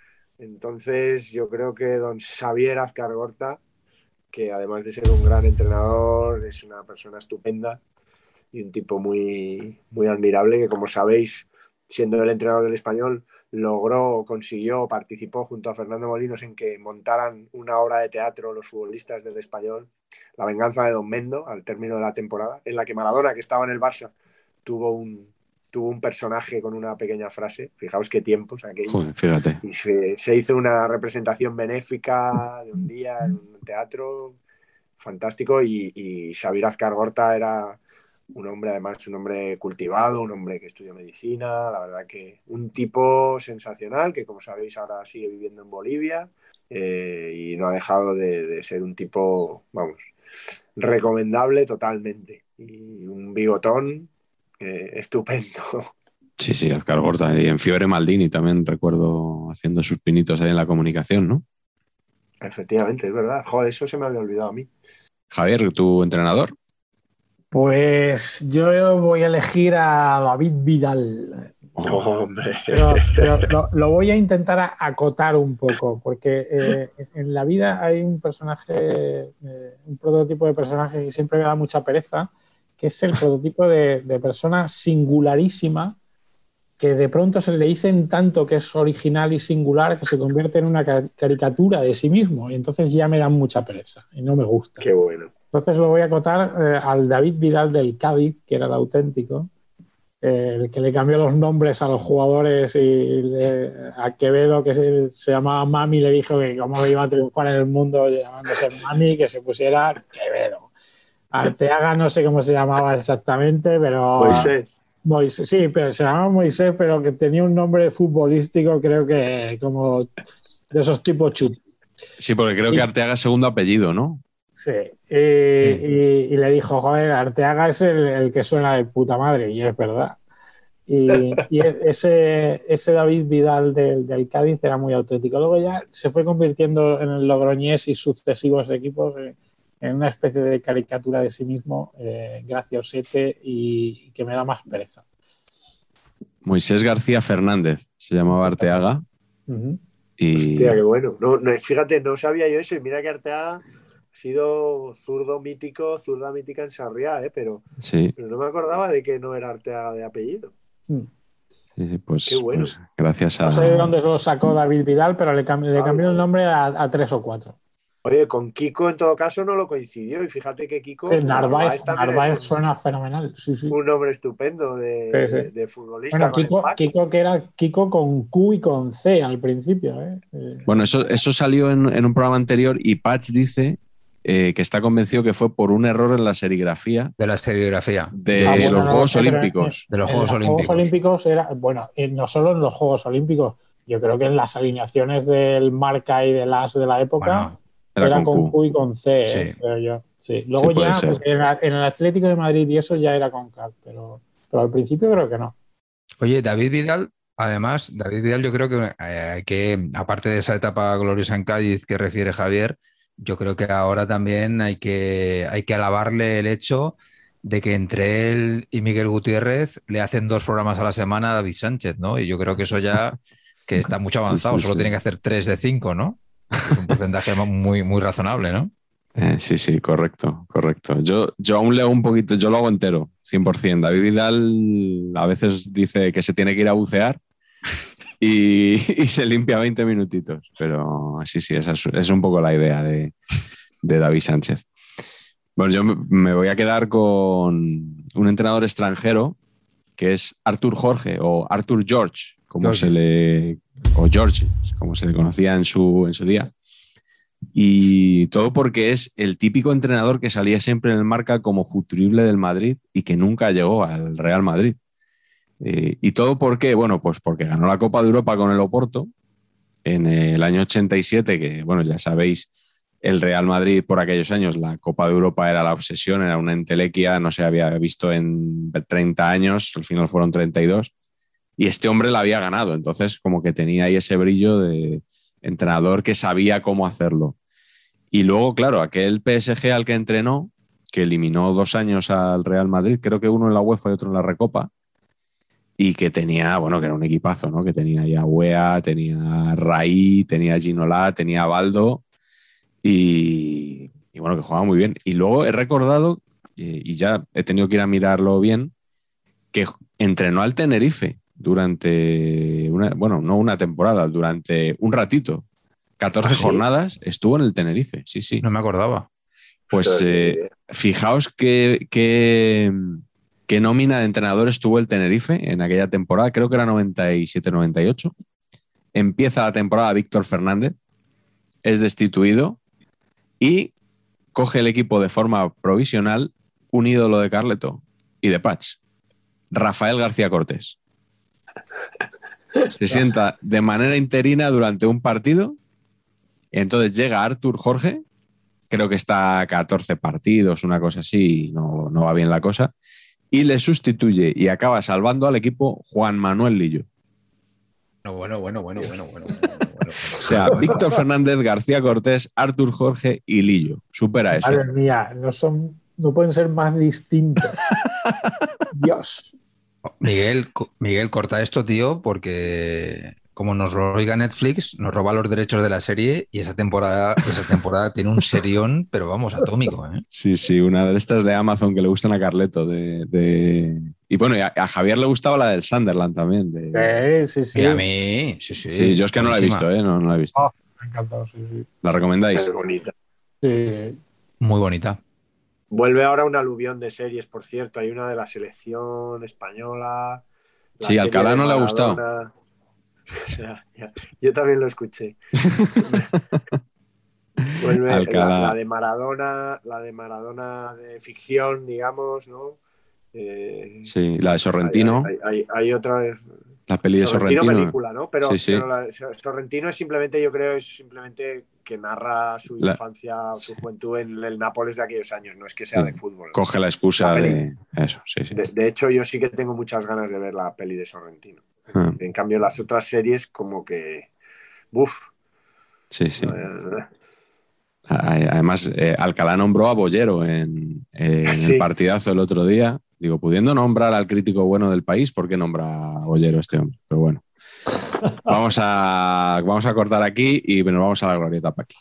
Entonces yo creo que don Xavier Azcargorta, que además de ser un gran entrenador, es una persona estupenda y un tipo muy, muy admirable, que como sabéis, siendo el entrenador del Español, logró, consiguió, participó junto a Fernando Molinos en que montaran una obra de teatro los futbolistas del Español, La venganza de Don Mendo, al término de la temporada, en la que Maradona, que estaba en el Barça, tuvo un, tuvo un personaje con una pequeña frase. Fijaos qué tiempos aquellos. Joder, fíjate. Y se, se hizo una representación benéfica de un día en un teatro fantástico y, y Xavier Azcargorta era un hombre, además, un hombre cultivado, un hombre que estudió medicina, la verdad que un tipo sensacional que, como sabéis, ahora sigue viviendo en Bolivia eh, y no ha dejado de, de ser un tipo, vamos, recomendable totalmente. Y un bigotón eh, estupendo. Sí, sí, Azcargorta. Y en Fiore Maldini también recuerdo haciendo sus pinitos ahí en la comunicación, ¿no? Efectivamente, es verdad. Joder, eso se me había olvidado a mí. Javier, ¿tu entrenador? Pues yo voy a elegir a David Vidal. Oh, hombre. Pero, pero lo, lo voy a intentar acotar un poco, porque eh, en la vida hay un personaje, eh, un prototipo de personaje que siempre me da mucha pereza, que es el prototipo de, de persona singularísima, que de pronto se le dicen tanto que es original y singular que se convierte en una caricatura de sí mismo, y entonces ya me dan mucha pereza y no me gusta. Qué bueno. Entonces lo voy a acotar eh, al David Vidal del Cádiz, que era el auténtico, eh, el que le cambió los nombres a los jugadores y le, a Quevedo, que se, se llamaba Mami, le dijo que cómo iba a triunfar en el mundo llamándose Mami, que se pusiera Quevedo. Arteaga no sé cómo se llamaba exactamente, pero... Moisés. Moisés, sí, pero se llamaba Moisés, pero que tenía un nombre futbolístico, creo que como de esos tipos chup. Sí, porque creo sí. que Arteaga es segundo apellido, ¿no? Sí, y, sí. Y, y le dijo, joder, Arteaga es el, el que suena de puta madre, y es verdad. Y, y ese, ese David Vidal del, del Cádiz era muy auténtico. Luego ya se fue convirtiendo en el Logroñés y sucesivos equipos en, en una especie de caricatura de sí mismo, eh, graciosete y, y que me da más pereza. Moisés García Fernández se llamaba Arteaga. Uh-huh. Y... Hostia, qué bueno. No, no, fíjate, no sabía yo eso. Y mira que Arteaga ha sido zurdo mítico, zurda mítica en Sarriá, ¿eh? pero, sí. pero no me acordaba de que no era Arteaga de apellido. Mm. Sí, sí, pues, qué bueno. pues gracias a... No sé de dónde lo sacó David Vidal, pero le cambió, le cambió el nombre a, a tres o cuatro. Oye, con Kiko en todo caso no lo coincidió. Y fíjate que Kiko... Sí, Narváez, Narváez, Narváez un, suena fenomenal. Sí, sí. Un nombre estupendo de, sí, sí. de, de futbolista. Bueno, Kiko, Kiko que era Kiko con Q y con C al principio. ¿eh? Bueno, eso, eso salió en, en un programa anterior y Patch dice eh, que está convencido que fue por un error en la serigrafía. De la serigrafía. De ah, bueno, los no, Juegos no, Olímpicos. De los en Juegos los Olímpicos. Juegos Olímpicos era, bueno, no solo en los Juegos Olímpicos, yo creo que en las alineaciones del marca y del as de la época bueno, era, era con Q. Q y con C, sí. eh, pero yo. Sí. Luego sí, ya pues, en, en el Atlético de Madrid y eso ya era con K, pero, pero al principio creo que no. Oye, David Vidal, además, David Vidal yo creo que, eh, que aparte de esa etapa gloriosa en Cádiz que refiere Javier, yo creo que ahora también hay que, hay que alabarle el hecho de que entre él y Miguel Gutiérrez le hacen dos programas a la semana a David Sánchez, ¿no? Y yo creo que eso ya que está mucho avanzado, sí, sí, solo sí. tiene que hacer tres de cinco, ¿no? Es un porcentaje muy, muy razonable, ¿no? Eh, sí, sí, correcto, correcto. Yo, yo aún leo un poquito, yo lo hago entero, cien por ciento. David Vidal a veces dice que se tiene que ir a bucear y, y se limpia veinte minutitos, pero sí, sí, esa es, es un poco la idea de, de David Sánchez. Bueno, yo me voy a quedar con un entrenador extranjero que es Artur Jorge o Artur George, como George. se le o George, como se le conocía en su, en su día. Y todo porque es el típico entrenador que salía siempre en el Marca como futurible del Madrid y que nunca llegó al Real Madrid. Eh, y todo porque, bueno, pues porque ganó la Copa de Europa con el Oporto en el año ochenta y siete, que, bueno, ya sabéis, el Real Madrid por aquellos años, la Copa de Europa era la obsesión, era una entelequia, no se había visto en treinta años, al final fueron treinta y dos, y este hombre la había ganado, entonces como que tenía ahí ese brillo de entrenador que sabía cómo hacerlo. Y luego, claro, aquel P S G al que entrenó, que eliminó dos años al Real Madrid, creo que uno en la UEFA y otro en la Recopa, y que tenía, bueno, que era un equipazo, ¿no? Que tenía ya Wea, tenía Raí, tenía Ginola, tenía Baldo, y, y bueno, que jugaba muy bien. Y luego he recordado, y, y ya he tenido que ir a mirarlo bien, que entrenó al Tenerife durante, una, bueno, no una temporada, durante un ratito. catorce ¿Ah, sí? jornadas estuvo en el Tenerife, sí, sí. No me acordaba. Pues eh, fijaos que, que, que nómina de entrenadores tuvo el Tenerife en aquella temporada, creo que era noventa y siete noventa y ocho. Empieza la temporada Víctor Fernández, es destituido y coge el equipo de forma provisional un ídolo de Carleto y de Patch, Rafael García Cortés. Se sienta de manera interina durante un partido. Entonces llega Artur Jorge, creo que está a catorce partidos, una cosa así, no, no va bien la cosa, y le sustituye y acaba salvando al equipo Juan Manuel Lillo. Bueno, bueno, bueno, bueno, bueno, bueno, bueno, bueno. O sea, Víctor Fernández, García Cortés, Artur Jorge y Lillo. Supera eso. Madre mía, no, son, no pueden ser más distintos. Dios. Miguel, Miguel, corta esto, tío, porque como nos lo oiga Netflix, nos roba los derechos de la serie y esa temporada, esa temporada tiene un serión, pero vamos, atómico, ¿eh? Sí, sí, una de estas de Amazon que le gustan a Carleto. De, de... Y bueno, y a, a Javier le gustaba la del Sunderland también. De... Sí, sí, sí. Y a mí, sí, sí. Sí, yo es que no la he visto, ¿eh? No, no la he visto. Oh, me ha encantado, sí, sí. ¿La recomendáis? Es bonita. Sí. Muy bonita. Vuelve ahora un aluvión de series, por cierto. Hay una de la selección española. Sí, Alcalá no le ha gustado. Ya, ya. Yo también lo escuché. Vuelve la, la de Maradona, la de Maradona de ficción, digamos, ¿no? Eh, sí, la de Sorrentino. Hay, hay, hay, hay otra vez. La peli de Sorrentino. Sorrentino. película, ¿no? Pero, sí, sí. pero la, Sorrentino es simplemente, yo creo, es simplemente que narra su la... infancia, su juventud en el Nápoles de aquellos años, no es que sea sí. de fútbol. Coge la excusa la de eso, sí, sí. De, de hecho, yo sí que tengo muchas ganas de ver la peli de Sorrentino. Ah. En cambio, las otras series como que... ¡Buf! Sí, sí. Eh, Además, eh, Alcalá nombró a Bollero en, eh, en sí. el partidazo el otro día. Digo, pudiendo nombrar al crítico bueno del país, ¿por qué nombra a Bollero este hombre? Pero bueno, vamos a, vamos a cortar aquí y nos vamos a la glorieta Paqui.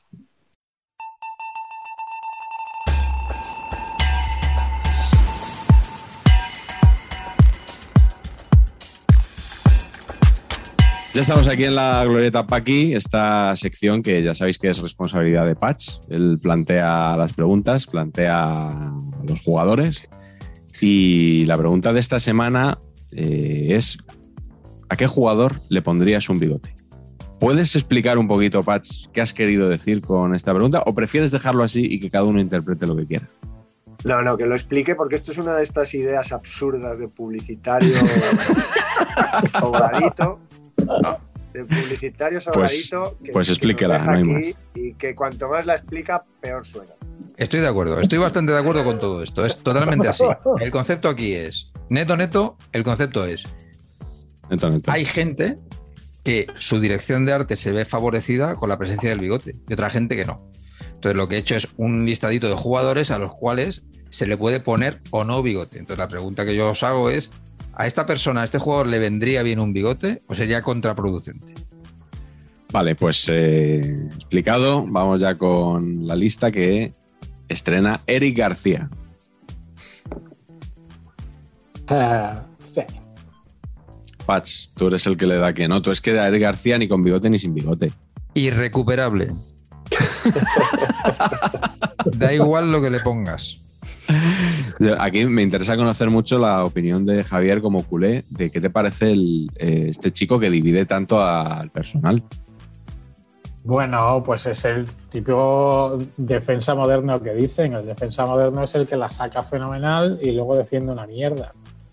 Ya estamos aquí en la glorieta Paqui, esta sección que ya sabéis que es responsabilidad de Patch. Él plantea las preguntas, plantea a los jugadores. Y la pregunta de esta semana eh, es: ¿a qué jugador le pondrías un bigote? ¿Puedes explicar un poquito, Patch, qué has querido decir con esta pregunta? ¿O prefieres dejarlo así y que cada uno interprete lo que quiera? No, no, que lo explique, porque esto es una de estas ideas absurdas de publicitario sobradito. De publicitario sobradito. Pues, que, pues explíquela, no hay más. Y que cuanto más la explica, peor suena. Estoy de acuerdo, estoy bastante de acuerdo con todo esto. Es totalmente así. El concepto aquí es, neto, neto, el concepto es, neto, neto. Hay gente que su dirección de arte se ve favorecida con la presencia del bigote y otra gente que no. Entonces lo que he hecho es un listadito de jugadores a los cuales se le puede poner o no bigote. Entonces la pregunta que yo os hago es: ¿a esta persona, a este jugador le vendría bien un bigote o sería contraproducente? Vale, pues eh, explicado, vamos ya con la lista que estrena Eric García. Uh, sí. Patch, tú eres el que le da que no. Tú es que a Eric García ni con bigote ni sin bigote. Irrecuperable. Da igual lo que le pongas. Aquí me interesa conocer mucho la opinión de Javier como culé, de qué te parece el, eh, este chico que divide tanto al personal. Bueno, pues es el típico defensa moderno que dicen. El defensa moderno es el que la saca fenomenal y luego defiende una mierda.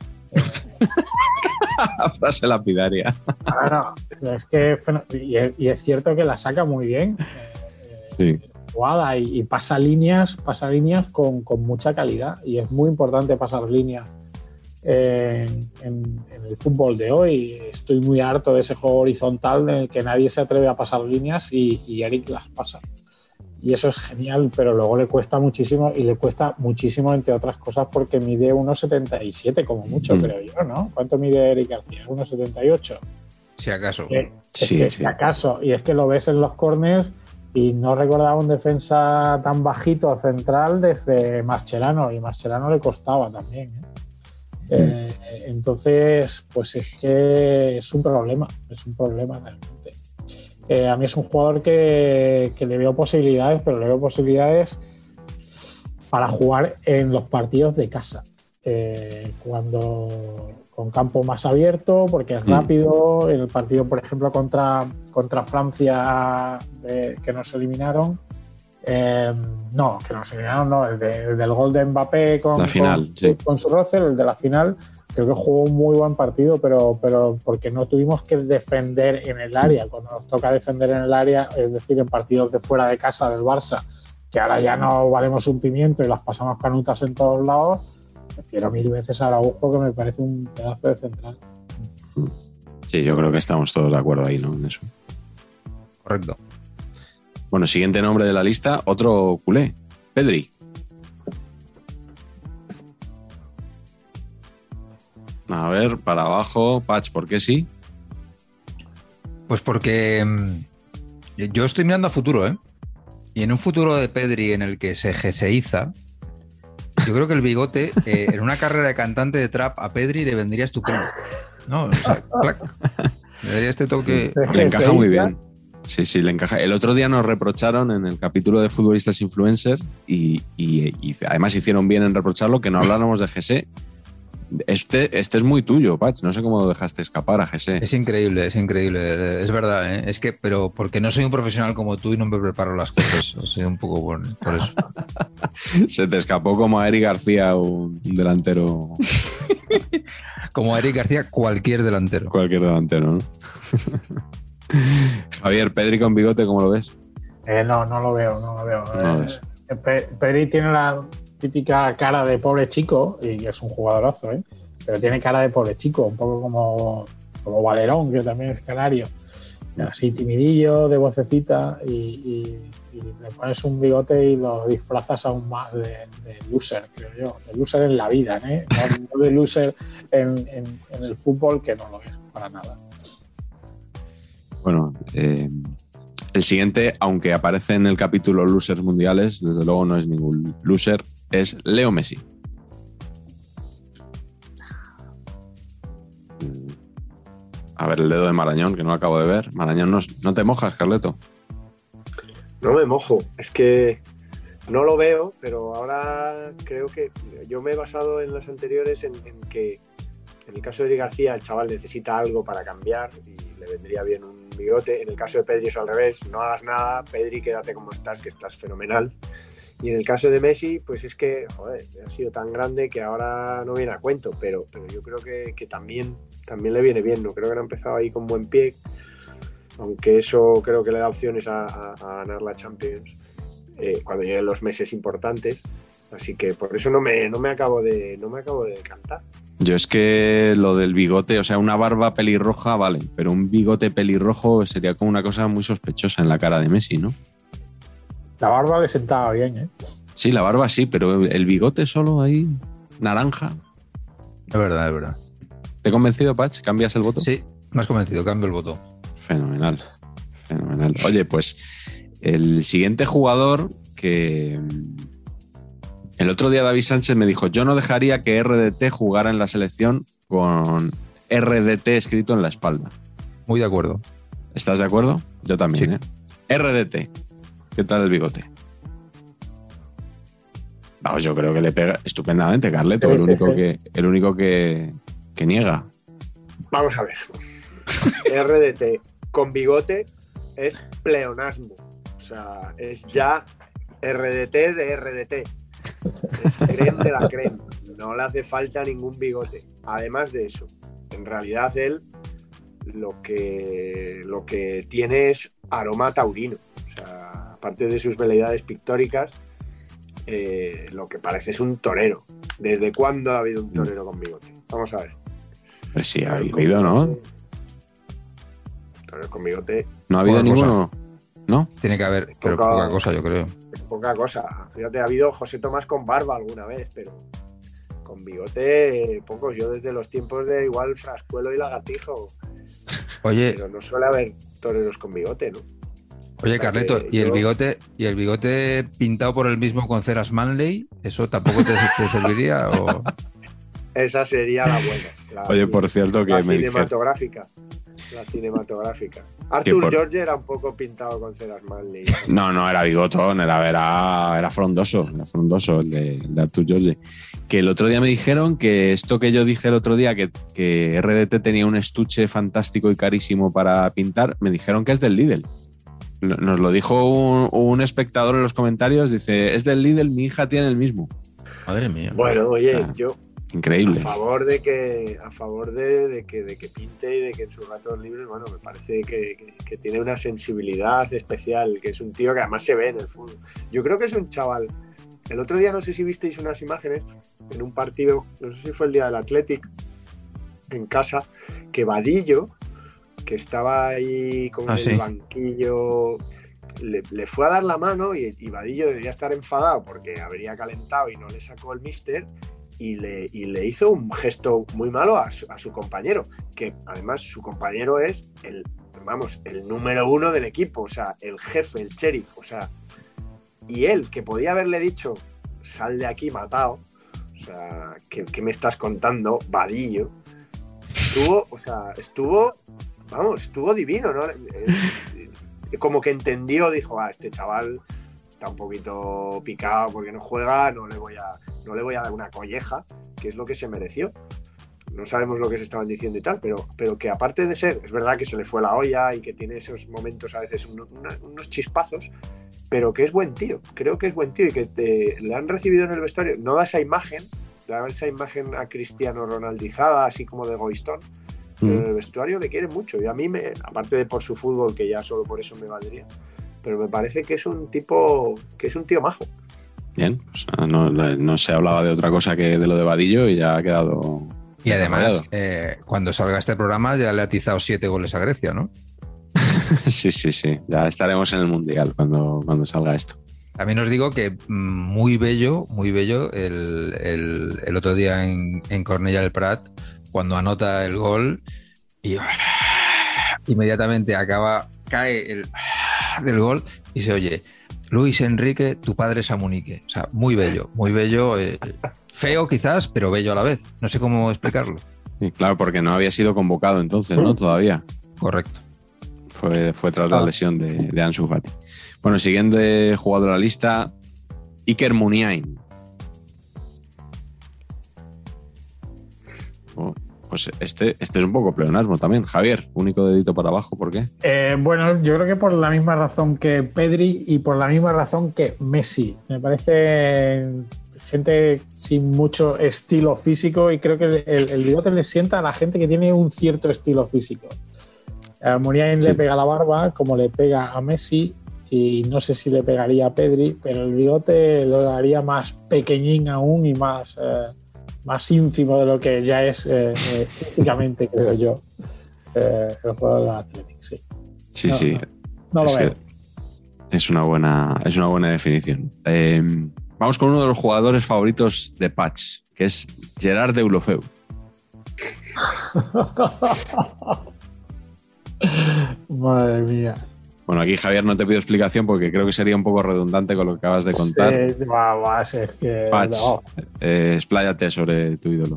Frase lapidaria. Claro, es que y es, y es cierto que la saca muy bien. Sí. Jugada y, y pasa líneas, pasa líneas con, con mucha calidad, y es muy importante pasar líneas en, en, en el fútbol de hoy. Estoy muy harto de ese juego horizontal en el que nadie se atreve a pasar líneas y, y Eric las pasa. Y eso es genial, pero luego le cuesta muchísimo, y le cuesta muchísimo, entre otras cosas, porque mide uno setenta y siete como mucho, mm. creo yo, ¿no? ¿Cuánto mide Eric García? uno setenta y ocho. Si acaso. Que, sí, es que, sí. si acaso. Y es que lo ves en los corners y no recordaba un defensa tan bajito central desde Mascherano, y Mascherano le costaba también, ¿eh? Mm. Eh, entonces, pues es que es un problema, es un problema realmente. Eh, a mí es un jugador que, que le veo posibilidades, pero le veo posibilidades para jugar en los partidos de casa, eh, cuando con campo más abierto, porque es rápido. En el partido, por ejemplo, contra, contra Francia, eh, que nos eliminaron, eh, no, que nos eliminaron, no, el, de, el del gol de Mbappé con, la final, con, sí. con su Russell, el de la final. Creo que jugó un muy buen partido, pero, pero porque no tuvimos que defender en el área. Cuando nos toca defender en el área, es decir, en partidos de fuera de casa del Barça, que ahora ya no valemos un pimiento y las pasamos canutas en todos lados, prefiero mil veces a Araujo, que me parece un pedazo de central. Sí, yo creo que estamos todos de acuerdo ahí, ¿no? En eso. Correcto. Bueno, siguiente nombre de la lista, otro culé, Pedri. A ver, para abajo, Patch, ¿por qué sí? Pues porque mmm, yo estoy mirando a futuro, ¿eh? Y en un futuro de Pedri en el que se geseiza, yo creo que el bigote, eh, en una carrera de cantante de trap, a Pedri le vendría estupendo. No, o sea, clac, le daría este toque. Le encaja muy bien. Sí, sí, le encaja. El otro día nos reprocharon en el capítulo de futbolistas influencer, y, y, y además hicieron bien en reprocharlo, que no habláramos de G S. Este, este es muy tuyo, Patch. No sé cómo lo dejaste escapar a G S. Es increíble, es increíble. Es verdad, ¿eh? Es que, pero porque no soy un profesional como tú y no me preparo las cosas. O sea, un poco por, por eso. Se te escapó como a Eric García, un delantero. Como a Eric García, cualquier delantero. Cualquier delantero, ¿no? Javier, Pedri con bigote, ¿cómo lo ves? Eh, no, no lo veo, no lo veo. No eh, Pe- Pedri tiene la típica cara de pobre chico, y es un jugadorazo, ¿eh? Pero tiene cara de pobre chico, un poco como, como Valerón, que también es canario. Así timidillo, de vocecita, y, y, y le pones un bigote y lo disfrazas aún más de, de loser, creo yo. De loser en la vida, ¿eh? No, no de loser en, en, en el fútbol, que no lo es para nada. Bueno, eh, el siguiente, aunque aparece en el capítulo Losers Mundiales, desde luego no es ningún loser, es Leo Messi. A ver el dedo de Marañón, que no lo acabo de ver. Marañón, ¿no, no te mojas, Carleto? No me mojo, es que no lo veo, pero ahora creo que yo me he basado en las anteriores en, en que en el caso de Eric García el chaval necesita algo para cambiar y le vendría bien un bigote. En el caso de Pedri es al revés, no hagas nada, Pedri, quédate como estás, que estás fenomenal. Y en el caso de Messi, pues es que, joder, ha sido tan grande que ahora no viene a cuento, pero, pero yo creo que, que también, también le viene bien, ¿no? Creo que no ha empezado ahí con buen pie, aunque eso creo que le da opciones a, a, a ganar la Champions eh, cuando lleguen los meses importantes. Así que por eso no me, no me acabo de, no me acabo de decantar. Yo es que lo del bigote, o sea, una barba pelirroja, vale, pero un bigote pelirrojo sería como una cosa muy sospechosa en la cara de Messi, ¿no? La barba le sentaba bien, ¿eh? Sí, la barba sí, pero el bigote solo ahí, naranja. Es verdad, es verdad. ¿Te he convencido, Patch? ¿Cambias el voto? Sí, me has convencido, cambio el voto. Fenomenal, fenomenal. Oye, pues el siguiente jugador que... El otro día David Sánchez me dijo, yo no dejaría que R D T jugara en la selección con R D T escrito en la espalda. Muy de acuerdo. ¿Estás de acuerdo? Yo también, Sí. ¿eh? R D T. ¿Qué tal el bigote? Vamos, yo creo que le pega estupendamente, Carleto, Sí, el sí, único, sí. que, el único que, que niega. Vamos a ver. R D T con bigote es pleonasmo. O sea, es ya R D T de R D T. Es creme de la creme. No le hace falta ningún bigote. Además de eso, en realidad él lo que, lo que tiene es aroma taurino. O sea, aparte de sus veleidades pictóricas, eh, lo que parece es un torero. ¿Desde cuándo ha habido un torero con bigote? Vamos a ver. Pues sí, ha Torero con habido, ¿no? bigote. Torero con bigote, No ha habido Poca cosa. ninguno, ¿no? Tiene que haber, pero Poca- poca cosa, yo creo. poca cosa. Fíjate, ha habido José Tomás con barba alguna vez, pero con bigote, eh, pocos. Yo desde los tiempos de igual Frascuelo y Lagartijo, Oye, pero no suele haber toreros con bigote, ¿no? oye, O sea Carleto, que ¿y el yo- bigote y el bigote pintado por el mismo con ceras Manley? ¿Eso tampoco te, te serviría? O... Esa sería la buena. La, Oye, por cierto, que la me dijeron... cinematográfica. La cinematográfica. Arthur por- George era un poco pintado con ceras Manley. No, no, era bigotón, era, era, era frondoso, era frondoso el de, el de Artur Jorge. Que el otro día me dijeron que esto que yo dije el otro día, que, que R D T tenía un estuche fantástico y carísimo para pintar, me dijeron que es del Lidl. Nos lo dijo un, un espectador en los comentarios, dice, es del Lidl, mi hija tiene el mismo. Madre mía. Bueno, oye, Ah, yo Increíble. a favor de que a favor de, de que de que pinte y de que en sus ratos libres, bueno, me parece que, que, que tiene una sensibilidad especial, que es un tío que además se ve en el fútbol. Yo creo que es un chaval. El otro día no sé si visteis unas imágenes en un partido, no sé si fue el día del Athletic en casa, que Vadillo, que estaba ahí con Ah, el sí. banquillo, le, le fue a dar la mano y, y Vadillo debería estar enfadado porque habría calentado y no le sacó el míster. Y le, y le hizo un gesto muy malo a su, a su compañero, que además su compañero es el, vamos, el número uno del equipo, o sea, el jefe, el sheriff, o sea, y él, que podía haberle dicho, sal de aquí matado, o sea, ¿qué, qué me estás contando, Vadillo? Estuvo, o sea, estuvo, vamos, estuvo divino, ¿no? Eh, Como que entendió, dijo, ah, este chaval está un poquito picado porque no juega, no le voy a, no le voy a dar una colleja, que es lo que se mereció. no sabemos lo que se estaban diciendo y tal, pero, pero que aparte de ser, es verdad que se le fue la olla y que tiene esos momentos a veces, unos, unos chispazos, pero que es buen tío, creo que es buen tío y que te, le han recibido en el vestuario, no da esa imagen, da esa imagen a Cristiano Ronaldizada, así como de egoístón, pero en el vestuario le quiere mucho y a mí, me, aparte de por su fútbol, que ya solo por eso me valdría, pero me parece que es un tipo, que es un tío majo. Bien, pues no, no se hablaba de otra cosa que de lo de Vadillo y ya ha quedado... Y además, eh, cuando salga este programa ya le ha atizado siete goles a Grecia, ¿no? Sí, sí, sí. Ya estaremos en el Mundial cuando, cuando salga esto. También os digo que muy bello, muy bello el, el, el otro día en, en Cornellà del Prat, cuando anota el gol y inmediatamente acaba, cae el del gol y se oye: Luis Enrique, tu padre es Amunique. O sea, muy bello, muy bello. Eh, feo quizás, pero bello a la vez. No sé cómo explicarlo. Sí, claro, porque no había sido convocado entonces, ¿no? Todavía. Correcto. Fue, fue tras la lesión de, de Ansu Fati. Bueno, siguiente jugador de la lista, Iker Muniain. Oh, pues este, este es un poco pleonasmo también. Javier, único dedito para abajo, ¿por qué? Eh, bueno, yo creo que por la misma razón que Pedri y por la misma razón que Messi. Me parece gente sin mucho estilo físico y creo que el, el bigote le sienta a la gente que tiene un cierto estilo físico. A Muniain sí. Le pega la barba como le pega a Messi y no sé si le pegaría a Pedri, pero el bigote lo haría más pequeñín aún y más, eh, más ínfimo de lo que ya es eh, eh, físicamente, creo yo, eh, el jugador del Athletic, sí. Sí, no, sí. No, no lo es veo. Es una buena, es una buena definición. Eh, vamos con uno de los jugadores favoritos de Patch, que es Gerard Deulofeu. Madre mía. Bueno, aquí Javier no te pido explicación porque creo que sería un poco redundante con lo que acabas de contar. Sí, va, va, es que Patch, no. eh, expláyate sobre tu ídolo.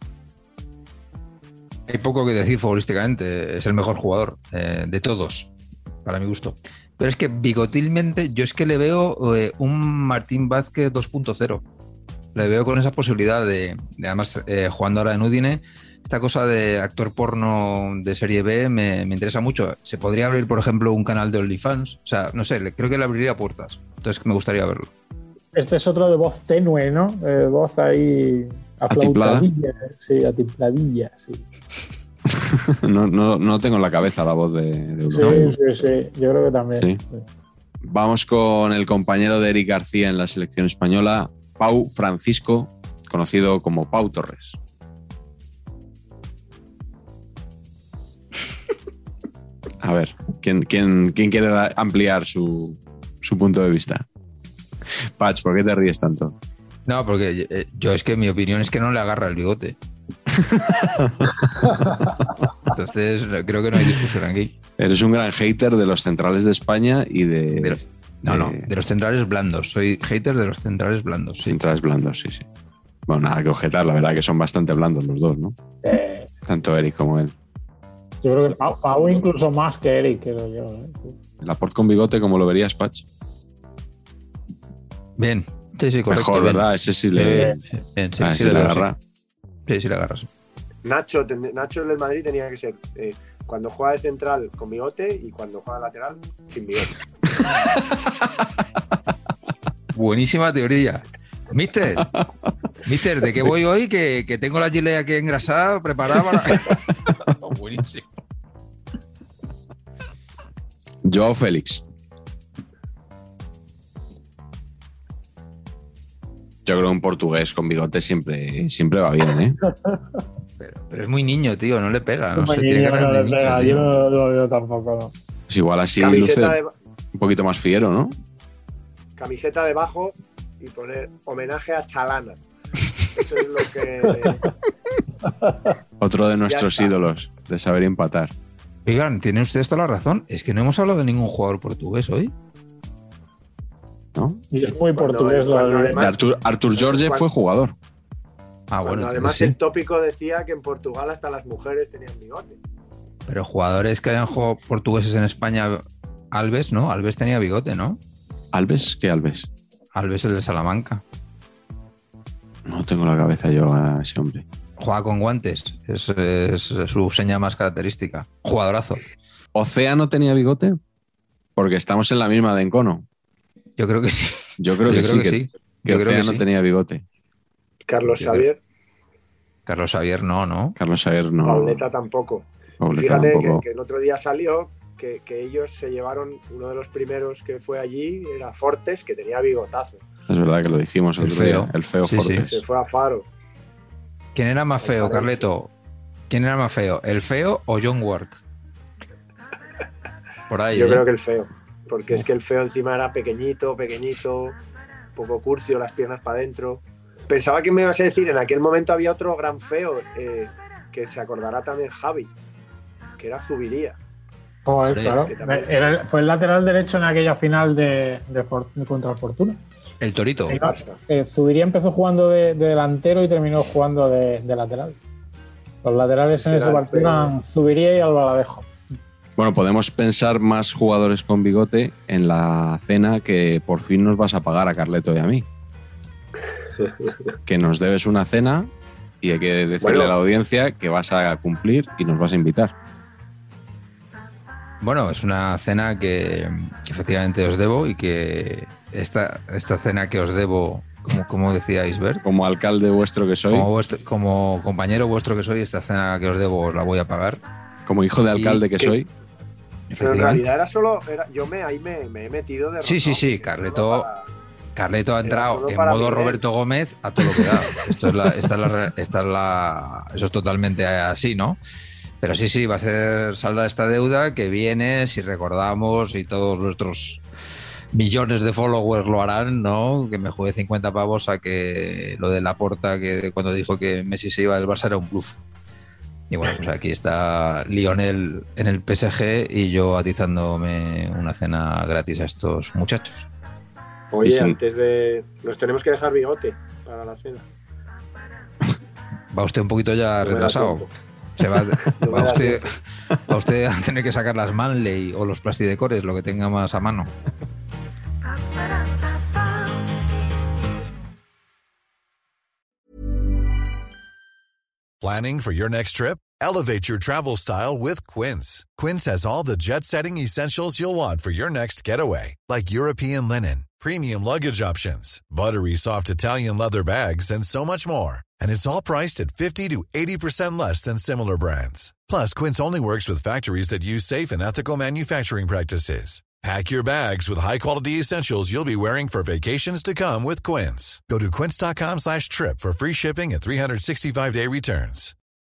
Hay poco que decir futbolísticamente, es el mejor jugador eh, de todos, para mi gusto. Pero es que bigotilmente yo es que le veo eh, un Martín Vázquez dos punto cero. Le veo con esa posibilidad de, de además, eh, jugando ahora en Udine, esta cosa de actor porno de serie B me, me interesa mucho. Se podría abrir, por ejemplo, un canal de OnlyFans. O sea, no sé, creo que le abriría puertas. Entonces me gustaría verlo. Este es otro de voz tenue, ¿no? Eh, voz ahí aflautadilla. Sí, atipladilla, sí. no, no, no tengo en la cabeza la voz de, de sí, sí, sí, yo creo que también. Sí. Sí. Vamos con el compañero de Eric García en la selección española, Pau Francisco, conocido como Pau Torres. A ver, ¿quién, quién, quién quiere ampliar su, su punto de vista? Patch, ¿por qué te ríes tanto? No, porque eh, yo es que mi opinión es que no le agarra el bigote. Entonces creo que no hay discusión aquí. Eres un gran hater de los centrales de España y de... de los, no, de, no, de los centrales blandos. Soy hater de los centrales blandos. Sí. Centrales blandos, sí, sí. Bueno, nada que objetar, la verdad que son bastante blandos los dos, ¿no? Eh, Tanto Eric como él. Yo creo que Pau, Pau incluso más que Eric, creo yo. ¿eh? Laporte con bigote, ¿cómo lo verías, Patch? Bien. Sí, sí, correcto. Mejor, bien. ¿verdad? Ese sí le, eh, bien, sí, ah, sí, sí le le veo, agarra. Sí, sí le agarras. Nacho, Nacho del Madrid tenía que ser eh, cuando juega de central con bigote y cuando juega de lateral sin bigote. Buenísima teoría. Mister, Mister, ¿de qué voy hoy? Que, que tengo la gilet aquí engrasada, preparada para... Buenísimo. Joao Félix. Yo creo que un portugués con bigote siempre, siempre va bien, ¿eh? Pero, pero es muy niño, tío, no le pega. No Muy sé, niño, tiene no le niño, pega, tío. yo no lo veo tampoco, no. Pues igual así Camiseta luce de, un poquito más fiero, ¿no? camiseta debajo y poner homenaje a Chalana. Eso es lo que... Otro de nuestros ídolos de saber empatar. Oigan, tiene usted toda la razón. Es que no hemos hablado de ningún jugador portugués hoy. ¿No? Y es muy Cuando- portugués. cuando lo- además- Artur, Artur Jorge cuando- fue jugador. Ah, Cuando bueno, además entonces el sí. tópico decía que en Portugal hasta las mujeres tenían bigote. Pero jugadores que hayan jugado portugueses en España, Alves, ¿no? Alves tenía bigote, ¿no? ¿Alves? ¿Qué Alves? Alves el de Salamanca. No tengo la cabeza yo a ese hombre. Juega con guantes, es, es su seña más característica. Jugadorazo. ¿Océano tenía bigote? Porque estamos en la misma de Encono. Yo creo que sí. Yo creo que, Yo sí, creo que, que sí. que Yo creo Océano que sí. tenía bigote. Carlos Yo Xavier, creo- Carlos Xavier no, ¿no? Carlos Xavier no. Pauleta tampoco. Pauleta Fíjate tampoco. que, que el otro día salió que, que ellos se llevaron, uno de los primeros que fue allí era Fortes, que tenía bigotazo. Es verdad que lo dijimos el El otro día. feo. El feo Sí, Fortes. Se fue a Faro. ¿Quién era más feo, Alfarense. Carleto? ¿Quién era más feo? ¿El feo o John Work? Por ahí. Yo ¿eh? creo que el feo, porque Uf. es que el feo encima era pequeñito, pequeñito, poco curcio, las piernas para adentro. Pensaba que me ibas a decir, en aquel momento había otro gran feo, eh, que se acordará también Javi, que era Zubiría. Joder, Sí, claro. que también- Era- fue el lateral derecho en aquella final de, de For- contra el Fortuna. El Torito. Sí. Basta. Eh, Zubiría empezó jugando de, de delantero y terminó jugando de, de lateral. Los laterales en Era ese el partido feo. eran Zubiría y Albaladejo. Bueno, podemos pensar más jugadores con bigote en la cena que por fin nos vas a pagar a Carleto y a mí. Que nos debes una cena y hay que decirle Bueno. a la audiencia que vas a cumplir y nos vas a invitar. Bueno, es una cena que, que efectivamente os debo y que esta, esta cena que os debo, como, como decíais, Bert, Como alcalde vuestro que soy, como, como, vuestro- como compañero vuestro que soy, esta cena que os debo os la voy a pagar. hijo de alcalde que que- soy, Pero en realidad era solo, era, yo me, ahí me, me he metido de Sí, sí, rosón, sí, porque Carleto- solo para- Carleto ha Era entrado solo en para modo Miguel. Roberto Gómez a todo lo que da. Esto es la, esta es la, re- esta es la- eso es totalmente así, ¿no? Pero sí, sí, va a ser saldar esta deuda que viene, si recordamos, y todos nuestros millones de followers lo harán, ¿no? Que me jugué cincuenta pavos a que lo de Laporta, que cuando dijo que Messi se iba del Barça era un bluff. Y bueno, pues aquí está Lionel en el P S G y yo atizándome una cena gratis a estos muchachos. Oye, Y sin- antes de... Nos tenemos que dejar bigote para la cena. Va usted un poquito ya No me da retrasado. tiempo. Se va, No me va da usted, tiempo. va usted a tener que sacar las Manley o los plastidecores, lo que tenga más a mano. Planning for your next trip? Elevate your travel style with Quince. Quince has all the jet-setting essentials you'll want for your next getaway, like European linen, premium luggage options, buttery soft Italian leather bags, and so much more. And it's all priced at fifty to eighty percent less than similar brands. Plus, Quince only works with factories that use safe and ethical manufacturing practices. Pack your bags with high-quality essentials you'll be wearing for vacations to come with Quince. Go to quince.com slash trip for free shipping and three sixty-five day returns.